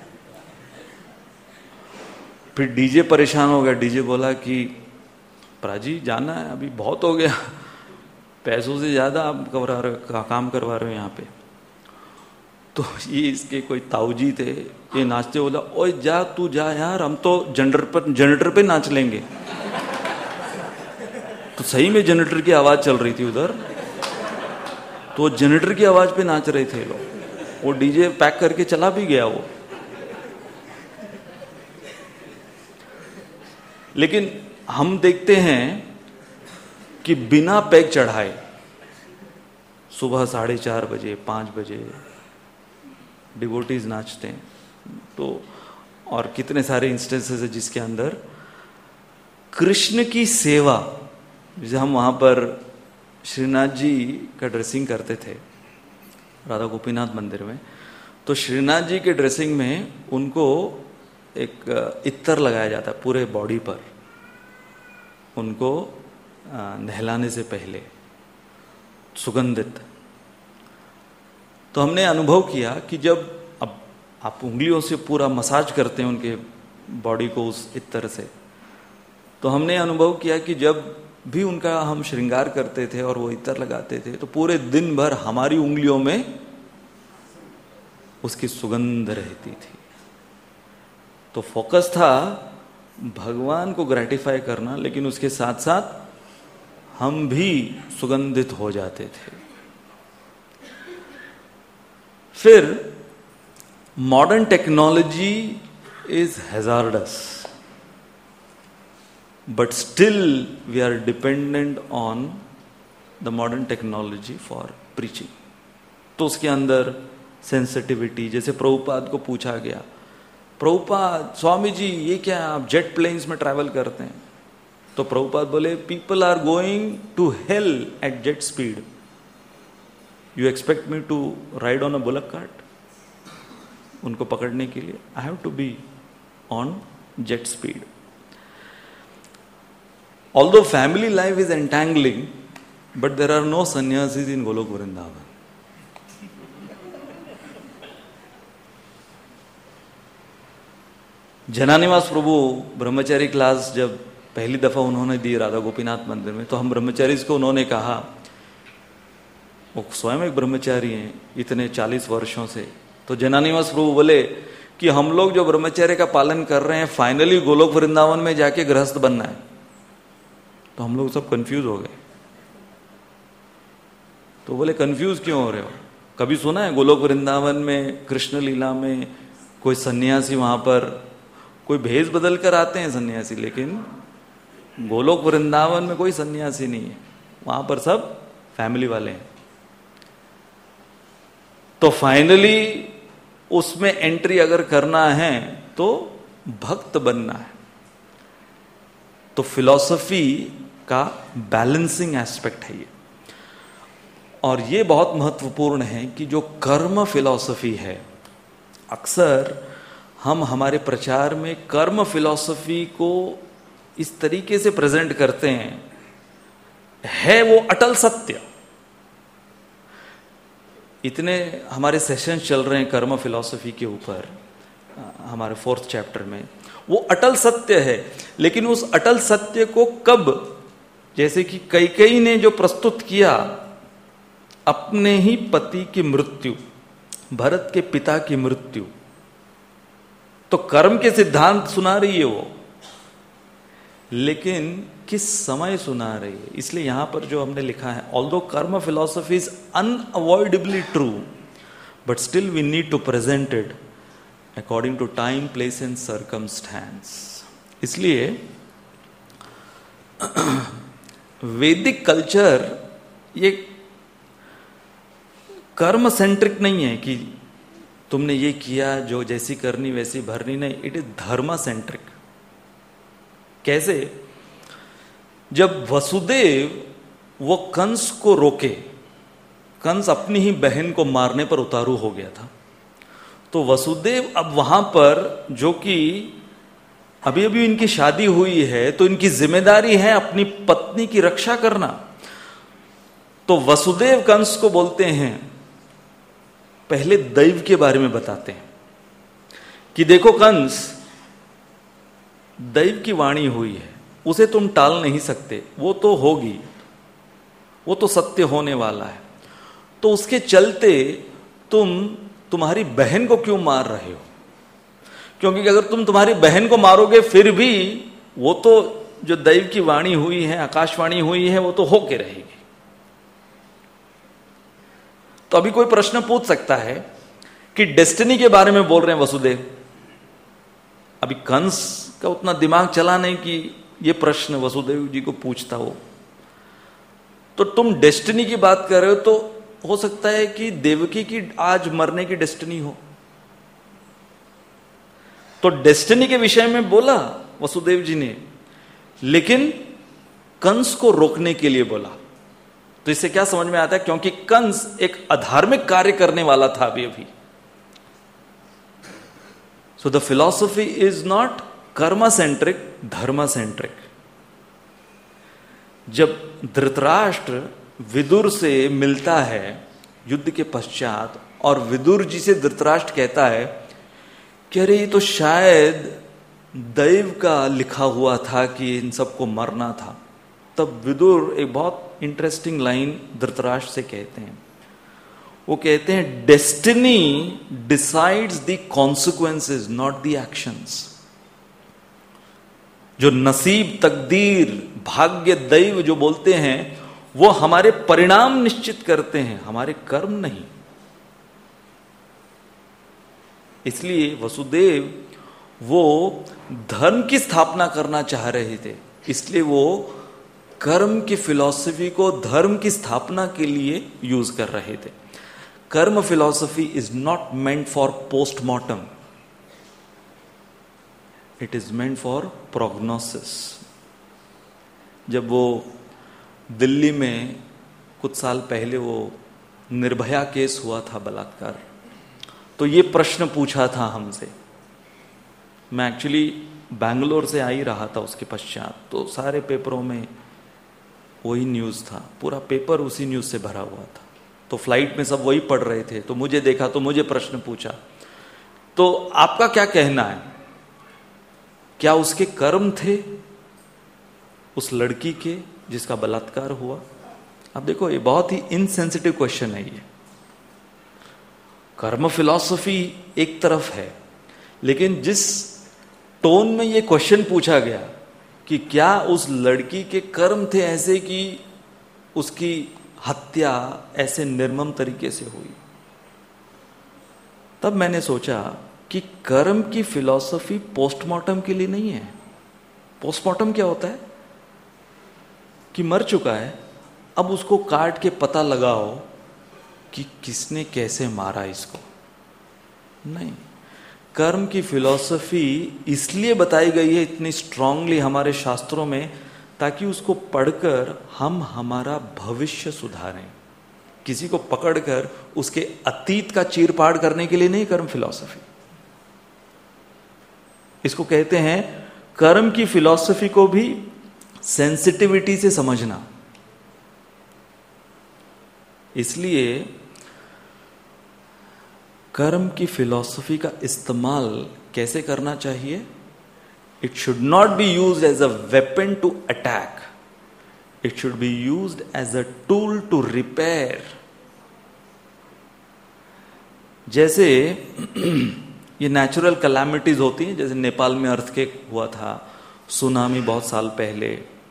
फिर डीजे परेशान हो गया. डीजे बोला कि प्राजी जाना है, अभी बहुत हो गया, पैसों से ज्यादा आप करवा रहे का, काम करवा रहे हो यहाँ पे. तो ये इसके कोई ताऊजी थे, ये नाचते, बोला ओए जा तू जा यार, हम तो जनरेटर पर जनरेटर पे नाच लेंगे. तो सही में जनरेटर की आवाज चल रही थी उधर, तो जनरेटर की आवाज पे नाच रहे थे लोग. वो डीजे पैक करके चला भी गया वो. लेकिन हम देखते हैं कि बिना पैक चढ़ाए सुबह साढ़े चार बजे पांच बजे डिवोटीज नाचते हैं. तो और कितने सारे इंस्टेंसेस है जिसके अंदर कृष्ण की सेवा, जैसे हम वहां पर श्रीनाथ जी का ड्रेसिंग करते थे राधा गोपीनाथ मंदिर में, तो श्रीनाथ जी के ड्रेसिंग में उनको एक इत्तर लगाया जाता है पूरे बॉडी पर, उनको नहलाने से पहले सुगंधित. तो हमने अनुभव किया कि जब अब आप उंगलियों से पूरा मसाज करते हैं उनके बॉडी को उस इत्तर से, तो हमने अनुभव किया कि जब भी उनका हम श्रृंगार करते थे और वो इत्तर लगाते थे, तो पूरे दिन भर हमारी उंगलियों में उसकी सुगंध रहती थी. तो फोकस था भगवान को ग्रेटिफाई करना, लेकिन उसके साथ साथ हम भी सुगंधित हो जाते थे. फिर modern technology is hazardous, but still we are dependent on the modern technology for preaching. तो उसके अंदर सेंसिटिविटी, जैसे प्रभुपाद को पूछा गया प्रभुपाद स्वामी जी ये क्या आप जेट प्लेन्स में ट्रैवल करते हैं? तो प्रभुपाद बोले people are going to hell at jet speed, you expect me to ride on a bullock cart? उनको पकड़ने के लिए I have to be on jet speed. Although family life is entangling, but there are no sannyasis in Golok Vrindavan. Jananivas Prabhu ब्रह्मचारी class जब पहली दफा उन्होंने दी राधा गोपीनाथ मंदिर में, तो हम ब्रह्मचारी को उन्होंने कहा, वो स्वयं एक ब्रह्मचारी हैं इतने चालीस वर्षों से, तो जनानिवास प्रभु बोले कि हम लोग जो ब्रह्मचर्य का पालन कर रहे हैं फाइनली गोलोक वृंदावन में जाके गृहस्थ बनना है. तो हम लोग सब कंफ्यूज हो गए. तो बोले कंफ्यूज क्यों हो रहे हो? कभी सुना है गोलोक वृंदावन में कृष्ण लीला में कोई सन्यासी वहां पर कोई भेष बदल कर आते हैं सन्यासी, लेकिन गोलोक वृंदावन में कोई सन्यासी नहीं है, वहां पर सब फैमिली वाले हैं. तो फाइनली उसमें एंट्री अगर करना है तो भक्त बनना है. तो फिलॉसफी का बैलेंसिंग एस्पेक्ट है ये, और ये बहुत महत्वपूर्ण है कि जो कर्म फिलॉसफी है, अक्सर हम हमारे प्रचार में कर्म फिलॉसफी को इस तरीके से प्रेजेंट करते हैं, है वो अटल सत्य. इतने हमारे सेशंस चल रहे हैं कर्म फिलॉसफी के ऊपर, हमारे फोर्थ चैप्टर में, वो अटल सत्य है. लेकिन उस अटल सत्य को कब, जैसे कि कैकेयी ने जो प्रस्तुत किया, अपने ही पति की मृत्यु, भरत के पिता की मृत्यु, तो कर्म के सिद्धांत सुना रही है वो, लेकिन किस समय सुना रही है. इसलिए यहां पर जो हमने लिखा है, although karma philosophy is unavoidably true, but still we need to present it according to time, place and circumstance. इसलिए वैदिक कल्चर ये कर्म सेंट्रिक नहीं है कि तुमने ये किया जो जैसी करनी वैसी भरनी, नहीं, इट इज धर्म सेंट्रिक. कैसे? जब वसुदेव वो कंस को रोके, कंस अपनी ही बहन को मारने पर उतारू हो गया था, तो वसुदेव अब वहां पर, जो कि अभी अभी इनकी शादी हुई है, तो इनकी जिम्मेदारी है अपनी पत्नी की रक्षा करना. तो वसुदेव कंस को बोलते हैं, पहले दैव के बारे में बताते हैं कि देखो कंस, दैव की वाणी हुई है, उसे तुम टाल नहीं सकते, वो तो होगी, वो तो सत्य होने वाला है. तो उसके चलते तुम तुम्हारी बहन को क्यों मार रहे हो? क्योंकि अगर तुम तुम्हारी बहन को मारोगे फिर भी वो तो जो दैव की वाणी हुई है, आकाशवाणी हुई है, वो तो होके रहेगी. तो अभी कोई प्रश्न पूछ सकता है कि डेस्टिनी के बारे में बोल रहे हैं वसुदेव. अभी कंस का उतना दिमाग चला नहीं कि ये प्रश्न वसुदेव जी को पूछता हो. तो तुम डेस्टिनी की बात कर रहे हो, तो हो सकता है कि देवकी की आज मरने की डेस्टिनी हो. तो डेस्टिनी के विषय में बोला वसुदेव जी ने, लेकिन कंस को रोकने के लिए बोला. तो इससे क्या समझ में आता है? क्योंकि कंस एक अधार्मिक कार्य करने वाला था अभी अभी. So the philosophy is not karma centric, dharma centric. जब धृतराष्ट्र विदुर से मिलता है युद्ध के पश्चात, और विदुर जी से धृतराष्ट्र कहता है कि अरे ये तो शायद दैव का लिखा हुआ था कि इन सबको मरना था, तब विदुर एक बहुत इंटरेस्टिंग लाइन धृतराष्ट्र से कहते हैं. वो कहते हैं, destiny decides the consequences not the actions. जो नसीब, तकदीर, भाग्य, दैव जो बोलते हैं, वो हमारे परिणाम निश्चित करते हैं, हमारे कर्म नहीं. इसलिए वसुदेव वो धर्म की स्थापना करना चाह रहे थे, इसलिए वो कर्म की फिलॉसफी को धर्म की स्थापना के लिए यूज कर रहे थे. Karma philosophy is not meant for postmortem. It is meant for prognosis. जब वो दिल्ली में कुछ साल पहले वो निर्भया केस हुआ था बलात्कार, तो ये प्रश्न पूछा था हमसे। मैं एक्चुअली बैंगलोर से आ ही रहा था उसके पश्चात, तो सारे पेपरों में वही न्यूज़ था, पूरा पेपर उसी न्यूज़ से भरा हुआ था। तो फ्लाइट में सब वही पढ़ रहे थे, तो मुझे देखा तो मुझे प्रश्न पूछा। तो आपका क्या कहना है, क्या उसके कर्म थे उस लड़की के जिसका बलात्कार हुआ? अब देखो, ये बहुत ही इनसेंसिटिव क्वेश्चन है। ये कर्म फिलॉसफी एक तरफ है, लेकिन जिस टोन में ये क्वेश्चन पूछा गया कि क्या उस लड़की के कर्म थे ऐसे कि उसकी हत्या ऐसे निर्मम तरीके से हुई, तब मैंने सोचा कि कर्म की फिलॉसफी पोस्टमार्टम के लिए नहीं है। पोस्टमार्टम क्या होता है कि मर चुका है, अब उसको काट के पता लगाओ कि किसने कैसे मारा इसको। नहीं, कर्म की फिलॉसफी इसलिए बताई गई है इतनी स्ट्रांगली हमारे शास्त्रों में, ताकि उसको पढ़कर हम हमारा भविष्य सुधारें। किसी को पकड़कर उसके अतीत का चीरफाड़ करने के लिए नहीं कर्म फिलॉसफी। इसको कहते हैं कर्म की फिलॉसफी को भी सेंसिटिविटी से समझना। इसलिए कर्म की फिलॉसफी का इस्तेमाल कैसे करना चाहिए? It should not be used as a weapon to attack, it should be used as a tool to repair. जैसे ये नेचुरल कैलामिटीज होती हैं, जैसे नेपाल में अर्थक्वेक हुआ था, सुनामी बहुत साल पहले,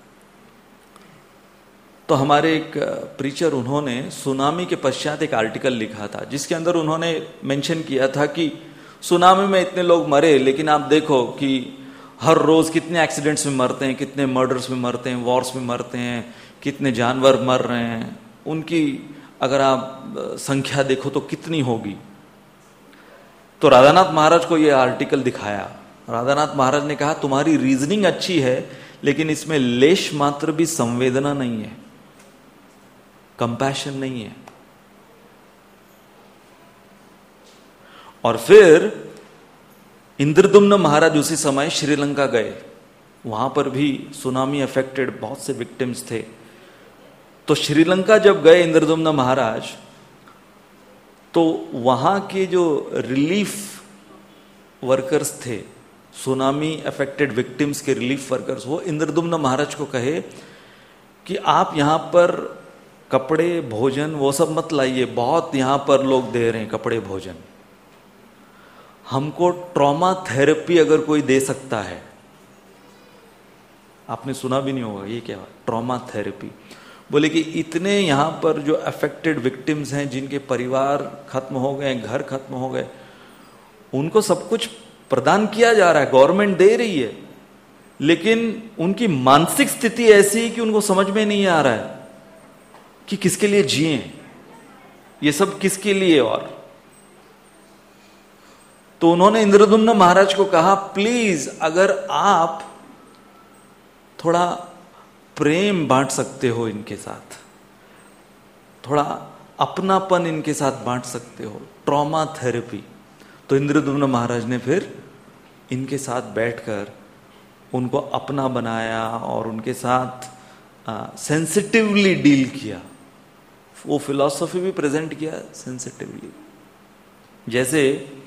तो हमारे एक प्रीचर उन्होंने सुनामी के पश्चात एक आर्टिकल लिखा था, जिसके अंदर उन्होंने मेंशन किया था कि सुनामी में इतने लोग मरे, लेकिन आप देखो कि हर रोज कितने एक्सीडेंट्स में मरते हैं, कितने मर्डर्स में मरते हैं, वॉर्स में मरते हैं, कितने जानवर मर रहे हैं, उनकी अगर आप संख्या देखो तो कितनी होगी। तो राधानाथ महाराज को यह आर्टिकल दिखाया। राधानाथ महाराज ने कहा, तुम्हारी रीजनिंग अच्छी है, लेकिन इसमें लेश मात्र भी संवेदना नहीं है, कंपैशन नहीं है। और फिर इंद्रदुम्न महाराज उसी समय श्रीलंका गए, वहां पर भी सुनामी अफेक्टेड बहुत से विक्टिम्स थे। तो श्रीलंका जब गए इंद्रदुम्न महाराज, तो वहां के जो रिलीफ वर्कर्स थे, सुनामी अफेक्टेड विक्टिम्स के रिलीफ वर्कर्स, वो इंद्रदुम्न महाराज को कहे कि आप यहां पर कपड़े, भोजन वो सब मत लाइए, बहुत यहां पर लोग दे रहे हैं कपड़े, भोजन, हमको ट्रॉमा थेरेपी अगर कोई दे सकता है। आपने सुना भी नहीं होगा ये क्या, ट्रॉमा थेरेपी। बोले कि इतने यहां पर जो अफेक्टेड विक्टिम्स हैं, जिनके परिवार खत्म हो गए, घर खत्म हो गए, उनको सब कुछ प्रदान किया जा रहा है, गवर्नमेंट दे रही है, लेकिन उनकी मानसिक स्थिति ऐसी है कि उनको समझ में नहीं आ रहा है कि किसके लिए जिए, ये सब किसके लिए। और तो उन्होंने इंद्रदुम्न महाराज को कहा, प्लीज अगर आप थोड़ा प्रेम बांट सकते हो इनके साथ, थोड़ा अपनापन इनके साथ बांट सकते हो, ट्रॉमा थेरेपी। तो इंद्रदुम्न महाराज ने फिर इनके साथ बैठकर उनको अपना बनाया और उनके साथ सेंसिटिवली डील किया। वो फिलॉसफी भी प्रेजेंट किया सेंसिटिवली। जैसे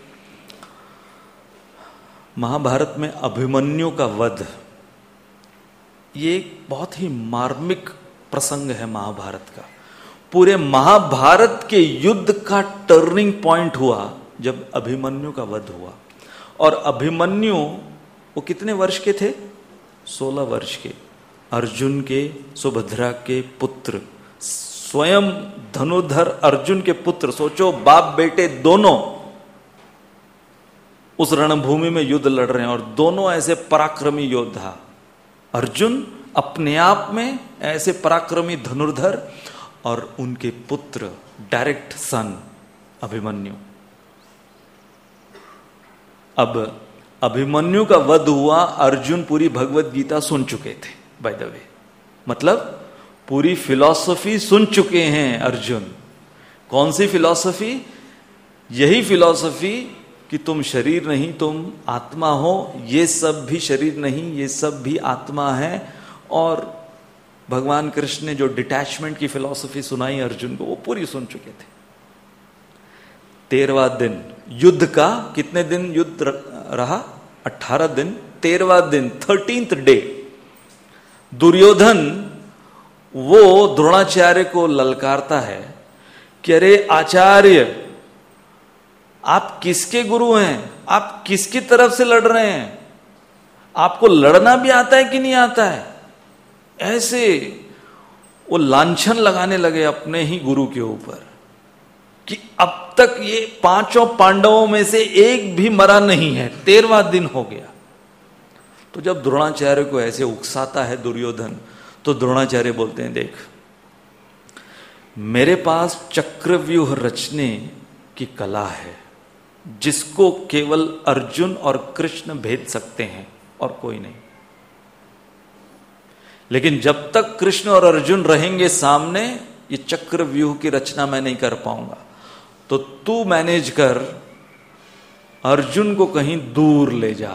महाभारत में अभिमन्यु का वध, ये एक बहुत ही मार्मिक प्रसंग है महाभारत का। पूरे महाभारत के युद्ध का टर्निंग पॉइंट हुआ जब अभिमन्यु का वध हुआ। और अभिमन्यु वो कितने वर्ष के थे? सोलह वर्ष के, अर्जुन के, सुभद्रा के पुत्र, स्वयं धनुर्धर अर्जुन के पुत्र। सोचो, बाप बेटे दोनों उस रणभूमि में युद्ध लड़ रहे हैं, और दोनों ऐसे पराक्रमी योद्धा। अर्जुन अपने आप में ऐसे पराक्रमी धनुर्धर, और उनके पुत्र डायरेक्ट सन अभिमन्यु। अब अभिमन्यु का वध हुआ, अर्जुन पूरी भगवत गीता सुन चुके थे बाय द वे, मतलब पूरी फिलॉसफी सुन चुके हैं अर्जुन। कौन सी फिलॉसफी? यही फिलॉसफी कि तुम शरीर नहीं तुम आत्मा हो, ये सब भी शरीर नहीं ये सब भी आत्मा है। और भगवान कृष्ण ने जो डिटैचमेंट की फिलॉसफी सुनाई अर्जुन को, वो पूरी सुन चुके थे। तेरहवां दिन युद्ध का, कितने दिन युद्ध रहा? अठारह दिन। तेरहवां दिन, थर्टींथ डे, दुर्योधन वो द्रोणाचार्य को ललकारता है कि अरे आचार्य, आप किसके गुरु हैं? आप किसकी तरफ से लड़ रहे हैं? आपको लड़ना भी आता है कि नहीं आता है? ऐसे वो लांछन लगाने लगे अपने ही गुरु के ऊपर कि अब तक ये पांचों पांडवों में से एक भी मरा नहीं है, तेरहवां दिन हो गया। तो जब द्रोणाचार्य को ऐसे उकसाता है दुर्योधन, तो द्रोणाचार्य बोलते हैं, देख मेरे पास चक्रव्यूह रचने की कला है जिसको केवल अर्जुन और कृष्ण भेद सकते हैं और कोई नहीं। लेकिन जब तक कृष्ण और अर्जुन रहेंगे सामने, ये चक्रव्यूह की रचना मैं नहीं कर पाऊंगा। तो तू मैनेज कर, अर्जुन को कहीं दूर ले जा।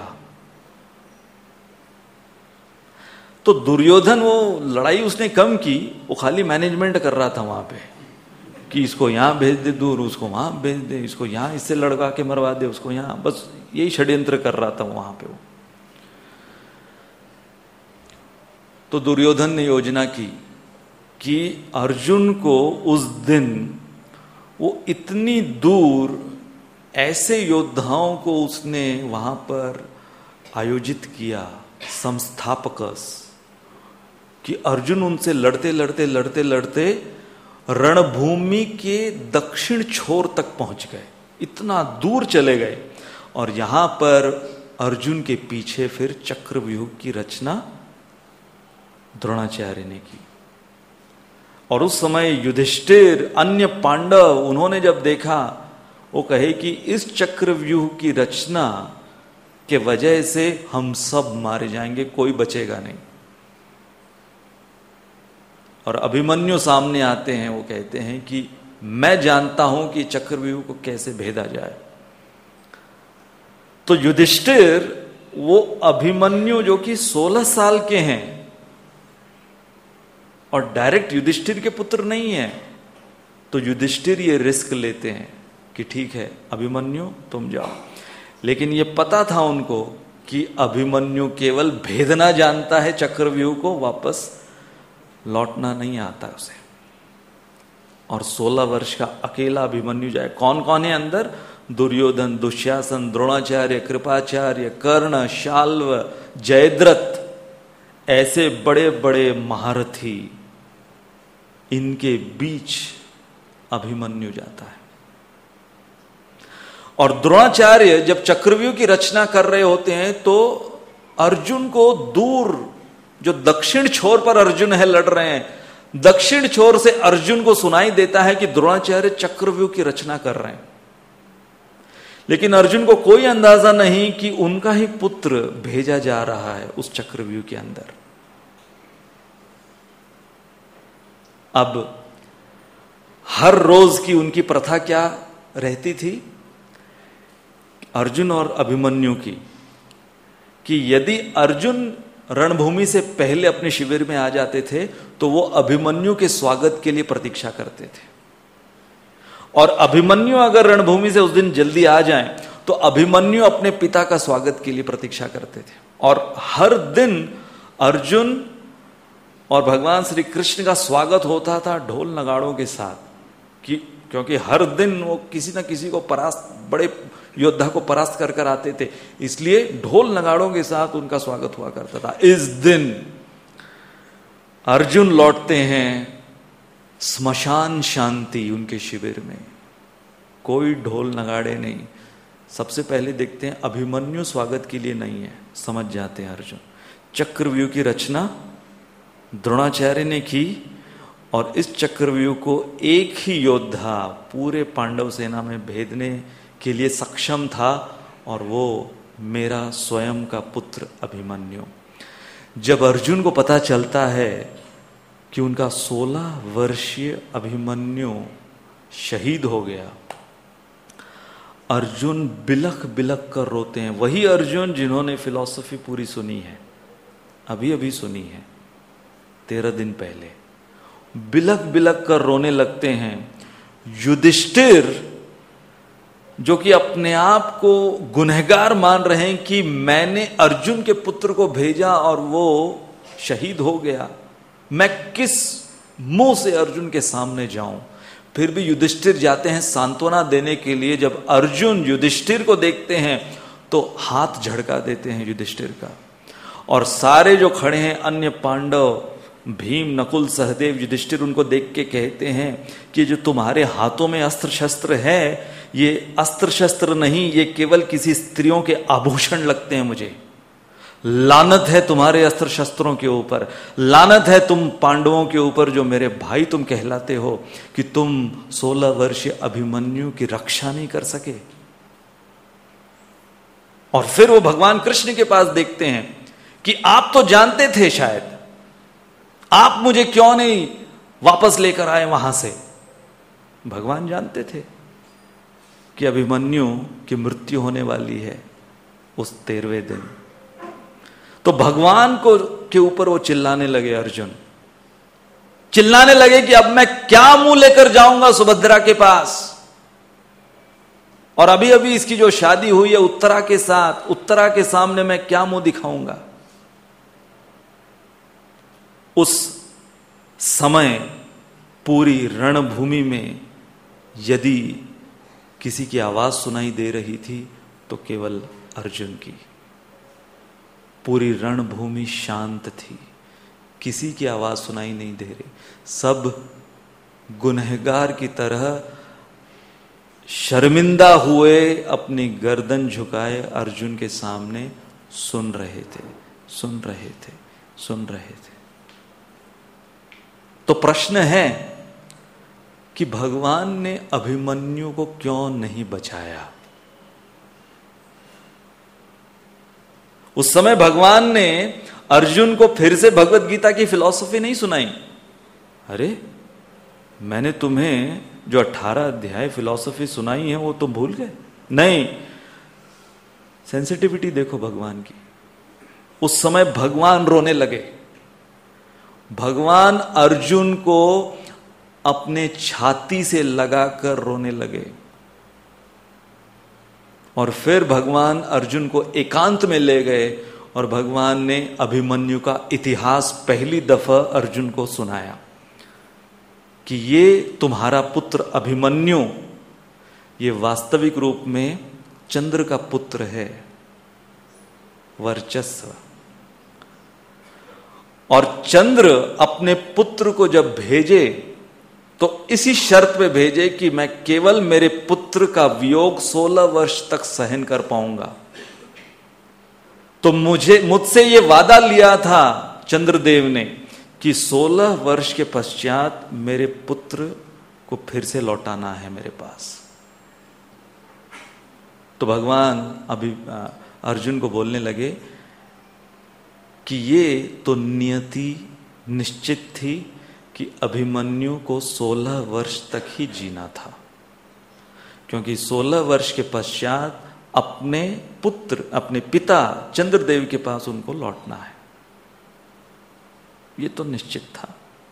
तो दुर्योधन, वो लड़ाई उसने कम की, वो खाली मैनेजमेंट कर रहा था वहां पे कि इसको यहां भेज दे दूर, उसको वहां भेज दे, इसको यहां इससे लड़का के मरवा दे, उसको यहां, बस यही षड्यंत्र कर रहा था वहां पे वो। तो दुर्योधन ने योजना की कि अर्जुन को उस दिन वो इतनी दूर ऐसे योद्धाओं को उसने वहां पर आयोजित किया, संस्थापकस, कि अर्जुन उनसे लड़ते लड़ते लड़ते लड़ते रणभूमि के दक्षिण छोर तक पहुंच गए, इतना दूर चले गए। और यहां पर अर्जुन के पीछे फिर चक्रव्यूह की रचना द्रोणाचार्य ने की। और उस समय युधिष्ठिर, अन्य पांडव, उन्होंने जब देखा, वो कहे कि इस चक्रव्यूह की रचना के वजह से हम सब मारे जाएंगे, कोई बचेगा नहीं। और अभिमन्यु सामने आते हैं, वो कहते हैं कि मैं जानता हूं कि चक्रव्यूह को कैसे भेदा जाए। तो युधिष्ठिर, वो अभिमन्यु जो कि सोलह साल के हैं और डायरेक्ट युधिष्ठिर के पुत्र नहीं है, तो युधिष्ठिर ये रिस्क लेते हैं कि ठीक है अभिमन्यु तुम जाओ। लेकिन ये पता था उनको कि अभिमन्यु केवल भेदना जानता है चक्रव्यूह को, वापस लौटना नहीं आता उसे। और सोलह वर्ष का अकेला अभिमन्यु जाए। कौन कौन है अंदर? दुर्योधन, दुशासन, द्रोणाचार्य, कृपाचार्य, कर्ण, शाल्व, जयद्रथ, ऐसे बड़े बड़े महारथी, इनके बीच अभिमन्यु जाता है। और द्रोणाचार्य जब चक्रव्यूह की रचना कर रहे होते हैं, तो अर्जुन को दूर, जो दक्षिण छोर पर अर्जुन है लड़ रहे हैं, दक्षिण छोर से अर्जुन को सुनाई देता है कि द्रोणाचार्य चक्रव्यूह की रचना कर रहे हैं। लेकिन अर्जुन को कोई अंदाजा नहीं कि उनका ही पुत्र भेजा जा रहा है उस चक्रव्यूह के अंदर। अब हर रोज की उनकी प्रथा क्या रहती थी अर्जुन और अभिमन्यु की, कि यदि अर्जुन रणभूमि से पहले अपने शिविर में आ जाते थे तो वो अभिमन्यु के स्वागत के लिए प्रतीक्षा करते थे। और अभिमन्यु अगर रणभूमि से उस दिन जल्दी आ जाएं तो अभिमन्यु अपने पिता का स्वागत के लिए प्रतीक्षा करते थे। और हर दिन अर्जुन और भगवान श्री कृष्ण का स्वागत होता था ढोल नगाड़ों के साथ, कि क्योंकि हर दिन वो किसी ना किसी को परास्त, बड़े योद्धा को परास्त कर कर आते थे, इसलिए ढोल नगाड़ों के साथ उनका स्वागत हुआ करता था। इस दिन अर्जुन लौटते हैं, स्मशान शांति उनके शिविर में, कोई ढोल नगाड़े नहीं। सबसे पहले देखते हैं अभिमन्यु स्वागत के लिए नहीं है, समझ जाते हैं अर्जुन। चक्रव्यूह की रचना द्रोणाचार्य ने की, और इस चक्रव्यूह को एक ही योद्धा पूरे पांडव सेना में भेदने के लिए सक्षम था, और वो मेरा स्वयं का पुत्र अभिमन्यु। जब अर्जुन को पता चलता है कि उनका सोलह वर्षीय अभिमन्यु शहीद हो गया, अर्जुन बिलख बिलख कर रोते हैं। वही अर्जुन जिन्होंने फिलॉसफी पूरी सुनी है, अभी अभी सुनी है, तेरह दिन पहले, बिलख बिलख कर रोने लगते हैं। युधिष्ठिर जो कि अपने आप को गुनहगार मान रहे हैं कि मैंने अर्जुन के पुत्र को भेजा और वो शहीद हो गया, मैं किस मुंह से अर्जुन के सामने जाऊं। फिर भी युधिष्ठिर जाते हैं सांत्वना देने के लिए। जब अर्जुन युधिष्ठिर को देखते हैं तो हाथ झड़का देते हैं युधिष्ठिर का, और सारे जो खड़े हैं अन्य पांडव, भीम, नकुल, सहदेव, युधिष्ठिर, उनको देख के कहते हैं कि जो तुम्हारे हाथों में अस्त्र शस्त्र है, ये अस्त्र शस्त्र नहीं, ये केवल किसी स्त्रियों के आभूषण लगते हैं मुझे। लानत है तुम्हारे अस्त्र शस्त्रों के ऊपर, लानत है तुम पांडवों के ऊपर जो मेरे भाई तुम कहलाते हो, कि तुम सोलह वर्षीय अभिमन्यु की रक्षा नहीं कर सके। और फिर वो भगवान कृष्ण के पास देखते हैं कि आप तो जानते थे, शायद आप मुझे क्यों नहीं वापस लेकर आए वहां से। भगवान जानते थे कि अभिमन्यु की मृत्यु होने वाली है उस तेरहवें दिन। तो भगवान को के ऊपर वो चिल्लाने लगे, अर्जुन चिल्लाने लगे कि अब मैं क्या मुंह लेकर जाऊंगा सुभद्रा के पास, और अभी अभी इसकी जो शादी हुई है उत्तरा के साथ, उत्तरा के सामने मैं क्या मुंह दिखाऊंगा। उस समय पूरी रणभूमि में यदि किसी की आवाज सुनाई दे रही थी तो केवल अर्जुन की। पूरी रणभूमि शांत थी, किसी की आवाज सुनाई नहीं दे रही। सब गुनहगार की तरह शर्मिंदा हुए अपनी गर्दन झुकाए अर्जुन के सामने सुन रहे थे, सुन रहे थे, सुन रहे थे। तो प्रश्न है कि भगवान ने अभिमन्यु को क्यों नहीं बचाया। उस समय भगवान ने अर्जुन को फिर से भगवत गीता की फिलॉसफी नहीं सुनाई। अरे मैंने तुम्हें जो अठारह अध्याय फिलॉसफी सुनाई है वो तुम भूल गए? नहीं, सेंसिटिविटी देखो भगवान की। उस समय भगवान रोने लगे। भगवान अर्जुन को अपने छाती से लगाकर रोने लगे, और फिर भगवान अर्जुन को एकांत में ले गए और भगवान ने अभिमन्यु का इतिहास पहली दफा अर्जुन को सुनाया कि ये तुम्हारा पुत्र अभिमन्यु, ये वास्तविक रूप में चंद्र का पुत्र है, वर्चस्व। और चंद्र अपने पुत्र को जब भेजे तो इसी शर्त पे भेजे कि मैं केवल मेरे पुत्र का वियोग सोलह वर्ष तक सहन कर पाऊंगा। तो मुझे मुझसे ये वादा लिया था चंद्रदेव ने कि सोलह वर्ष के पश्चात मेरे पुत्र को फिर से लौटाना है मेरे पास। तो भगवान अभी अर्जुन को बोलने लगे कि ये तो नियति निश्चित थी कि अभिमन्यु को सोलह वर्ष तक ही जीना था, क्योंकि सोलह वर्ष के पश्चात अपने पुत्र, अपने पिता चंद्रदेव के पास उनको लौटना है। ये तो निश्चित था।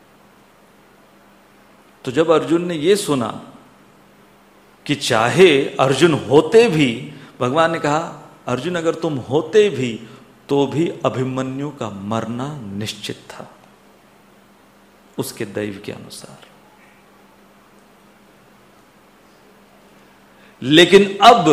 तो जब अर्जुन ने ये सुना कि चाहे अर्जुन होते भी, भगवान ने कहा अर्जुन अगर तुम होते भी तो भी अभिमन्यु का मरना निश्चित था उसके दैव के अनुसार। लेकिन अब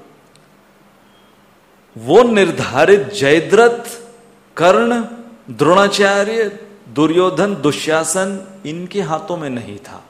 वो निर्धारित जयद्रथ, कर्ण, द्रोणाचार्य, दुर्योधन, दुशासन इनके हाथों में नहीं था।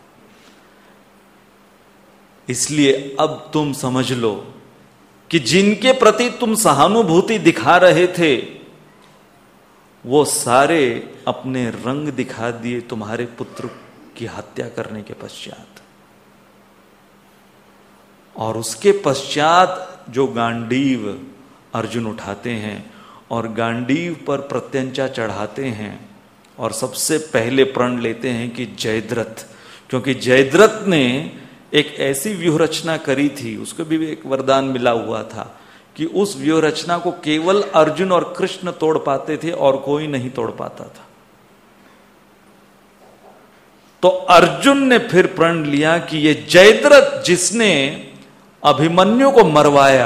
इसलिए अब तुम समझ लो कि जिनके प्रति तुम सहानुभूति दिखा रहे थे वो सारे अपने रंग दिखा दिए तुम्हारे पुत्र की हत्या करने के पश्चात। और उसके पश्चात जो गांडीव अर्जुन उठाते हैं और गांडीव पर प्रत्यंचा चढ़ाते हैं और सबसे पहले प्रण लेते हैं कि जयद्रथ, क्योंकि जयद्रथ ने एक ऐसी व्यूह रचना करी थी, उसको भी एक वरदान मिला हुआ था कि उस व्यूह रचना को केवल अर्जुन और कृष्ण तोड़ पाते थे और कोई नहीं तोड़ पाता था। तो अर्जुन ने फिर प्रण लिया कि ये जयद्रथ जिसने अभिमन्यु को मरवाया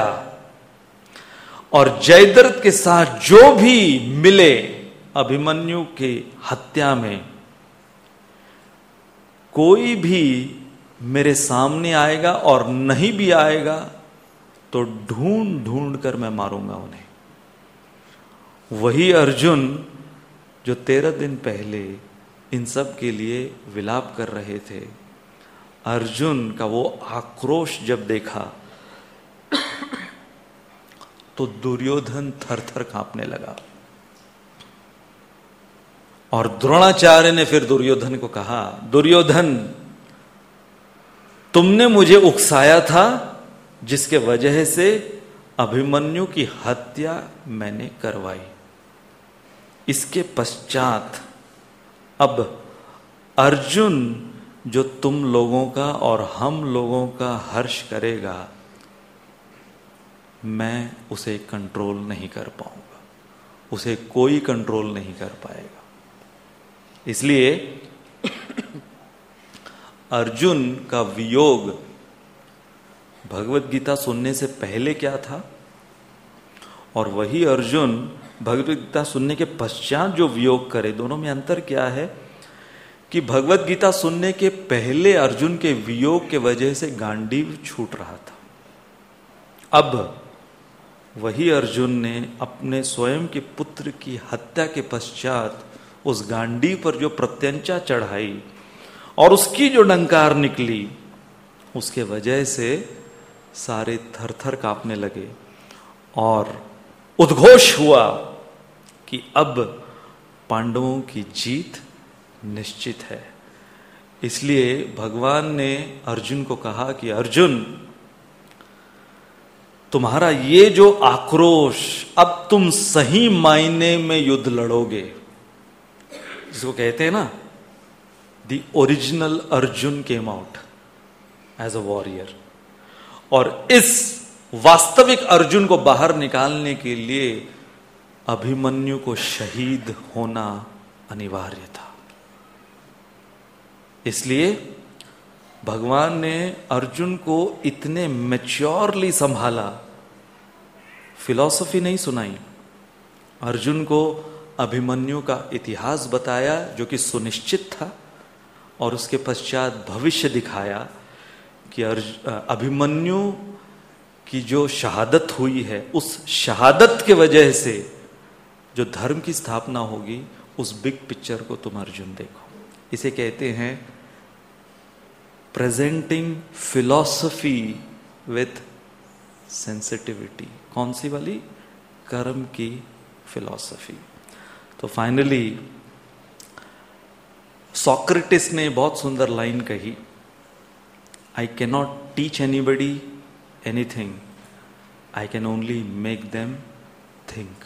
और जयद्रथ के साथ जो भी मिले अभिमन्यु की हत्या में, कोई भी मेरे सामने आएगा और नहीं भी आएगा तो ढूंढ ढूंढ कर मैं मारूंगा उन्हें। वही अर्जुन जो तेरह दिन पहले इन सब के लिए विलाप कर रहे थे, अर्जुन का वो आक्रोश जब देखा तो दुर्योधन थर थर कांपने लगा। और द्रोणाचार्य ने फिर दुर्योधन को कहा, दुर्योधन तुमने मुझे उकसाया था जिसके वजह से अभिमन्यु की हत्या मैंने करवाई। इसके पश्चात अब अर्जुन जो तुम लोगों का और हम लोगों का हर्ष करेगा, मैं उसे कंट्रोल नहीं कर पाऊंगा, उसे कोई कंट्रोल नहीं कर पाएगा। इसलिए अर्जुन का वियोग भगवत गीता सुनने से पहले क्या था और वही अर्जुन भगवत गीता सुनने के पश्चात जो वियोग करे, दोनों में अंतर क्या है कि भगवत गीता सुनने के पहले अर्जुन के वियोग के वजह से गांडीव छूट रहा था। अब वही अर्जुन ने अपने स्वयं के पुत्र की हत्या के पश्चात उस गांडीव पर जो प्रत्यंचा चढ़ाई और उसकी जो डंकार निकली, उसके वजह से सारे थर थर कांपने लगे और उद्घोष हुआ कि अब पांडवों की जीत निश्चित है। इसलिए भगवान ने अर्जुन को कहा कि अर्जुन, तुम्हारा ये जो आक्रोश, अब तुम सही मायने में युद्ध लड़ोगे, जिसको कहते हैं ना, the original Arjun came out as a warrior. और इस वास्तविक अर्जुन को बाहर निकालने के लिए अभिमन्यु को शहीद होना अनिवार्य था। इसलिए भगवान ने अर्जुन को इतने मैच्योरली संभाला, फिलॉसफी नहीं सुनाई, अर्जुन को अभिमन्यु का इतिहास बताया जो कि सुनिश्चित था और उसके पश्चात भविष्य दिखाया कि अभिमन्यु की जो शहादत हुई है, उस शहादत के वजह से जो धर्म की स्थापना होगी, उस बिग पिक्चर को तुम अर्जुन देखो। इसे कहते हैं प्रेजेंटिंग फिलॉसफी विथ सेंसिटिविटी। कौन सी वाली? कर्म की फिलॉसफी। तो फाइनली सॉक्रेटिस ने बहुत सुंदर लाइन कही, I can not teach anybody anything, I can only make them think.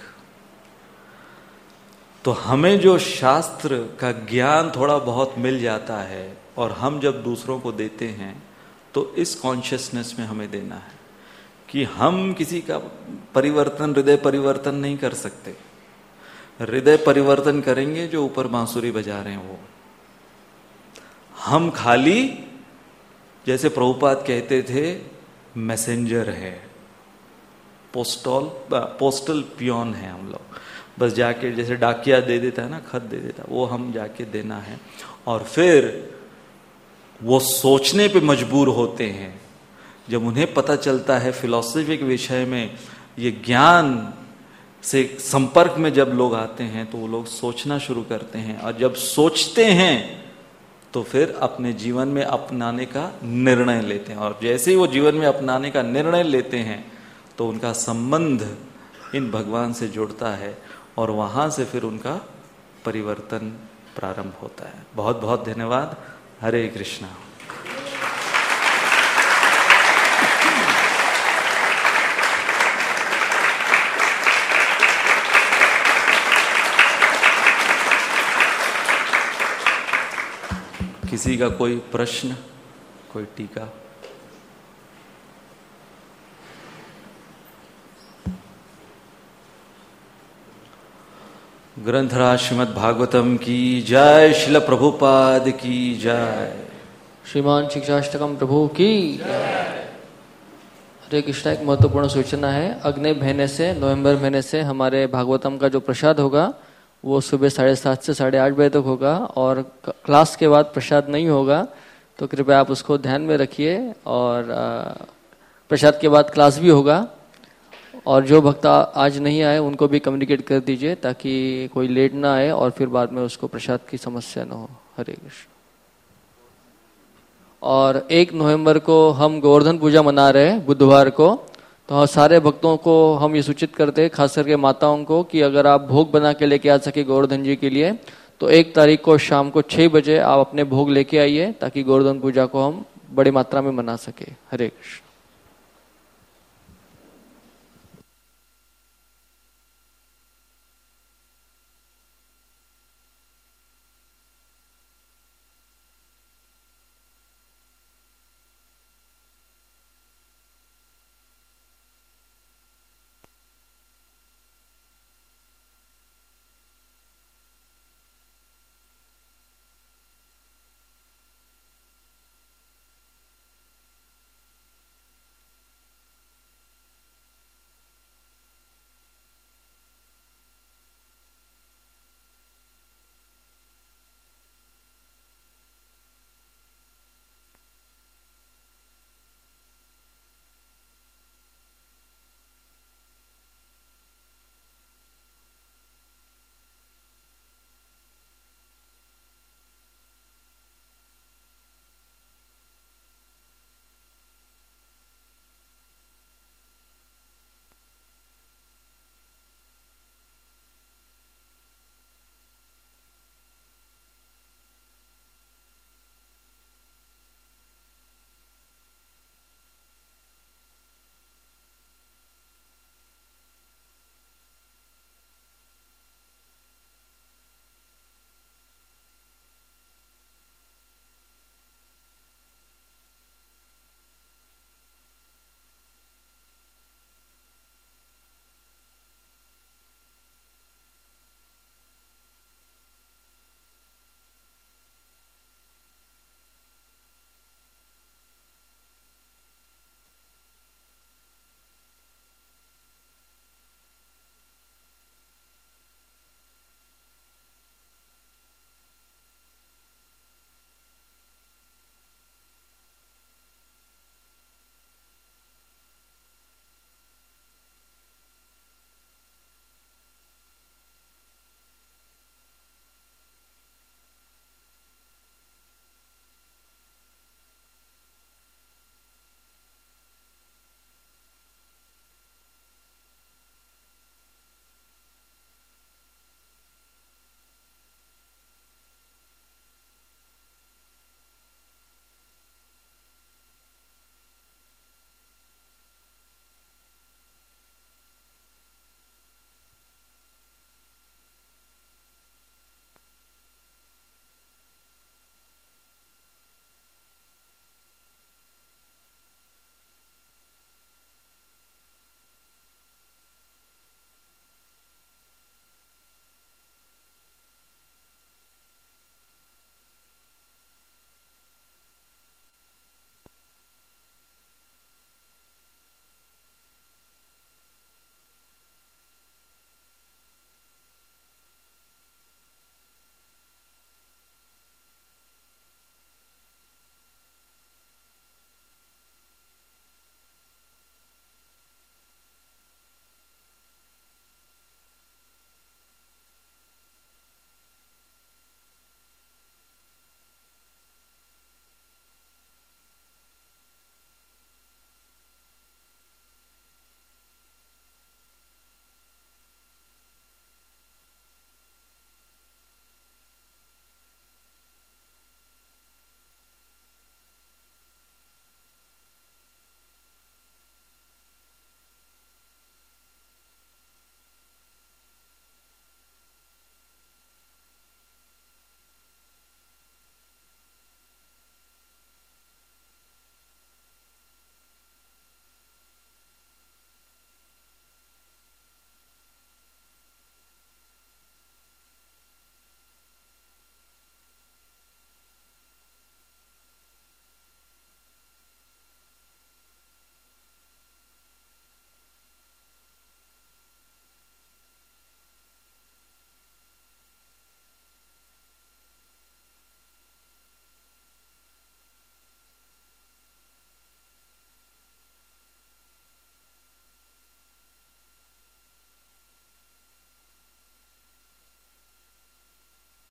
तो हमें जो शास्त्र का ज्ञान थोड़ा बहुत मिल जाता है और हम जब दूसरों को देते हैं तो इस कॉन्शियसनेस में हमें देना है कि हम किसी का परिवर्तन, हृदय परिवर्तन नहीं कर सकते। हृदय परिवर्तन करेंगे जो ऊपर बांसुरी बजा रहे हैं वो। हम खाली, जैसे प्रभुपाद कहते थे, मैसेंजर है, पोस्टल पोस्टल पियोन है हम लोग। बस जाके जैसे डाकिया दे देता है ना, खत दे देता, वो हम जाके देना है। और फिर वो सोचने पे मजबूर होते हैं जब उन्हें पता चलता है फिलॉसफी के विषय में, ये ज्ञान से संपर्क में जब लोग आते हैं तो वो लोग सोचना शुरू करते हैं, और जब सोचते हैं तो फिर अपने जीवन में अपनाने का निर्णय लेते हैं। और जैसे ही वो जीवन में अपनाने का निर्णय लेते हैं तो उनका संबंध इन भगवान से जुड़ता है और वहां से फिर उनका परिवर्तन प्रारंभ होता है। बहुत बहुत धन्यवाद। हरे कृष्णा। किसी का कोई प्रश्न, कोई टीका? ग्रंथराज श्रीमद् भागवतम की जय, श्रील प्रभुपाद की जय, श्रीमान शिक्षाष्टकम प्रभु की जय। हरे कृष्णा। एक महत्वपूर्ण सूचना है, अगले महीने से, नवंबर महीने से हमारे भागवतम का जो प्रसाद होगा वो सुबह साढ़े सात से साढ़े आठ बजे तक होगा और क्लास के बाद प्रसाद नहीं होगा, तो कृपया आप उसको ध्यान में रखिए। और प्रसाद के बाद क्लास भी होगा और जो भक्त आज नहीं आए उनको भी कम्युनिकेट कर दीजिए ताकि कोई लेट ना आए और फिर बाद में उसको प्रसाद की समस्या न हो। हरे कृष्ण। और एक नवंबर को हम गोवर्धन पूजा मना रहे हैं बुधवार को, तो सारे भक्तों को हम ये सूचित करते हैं, खास करके माताओं को, कि अगर आप भोग बना के लेके आ सके गोवर्धन जी के लिए तो एक तारीख को शाम को छह बजे आप अपने भोग लेके आइए ताकि गोवर्धन पूजा को हम बड़ी मात्रा में मना सके। हरे कृष्ण।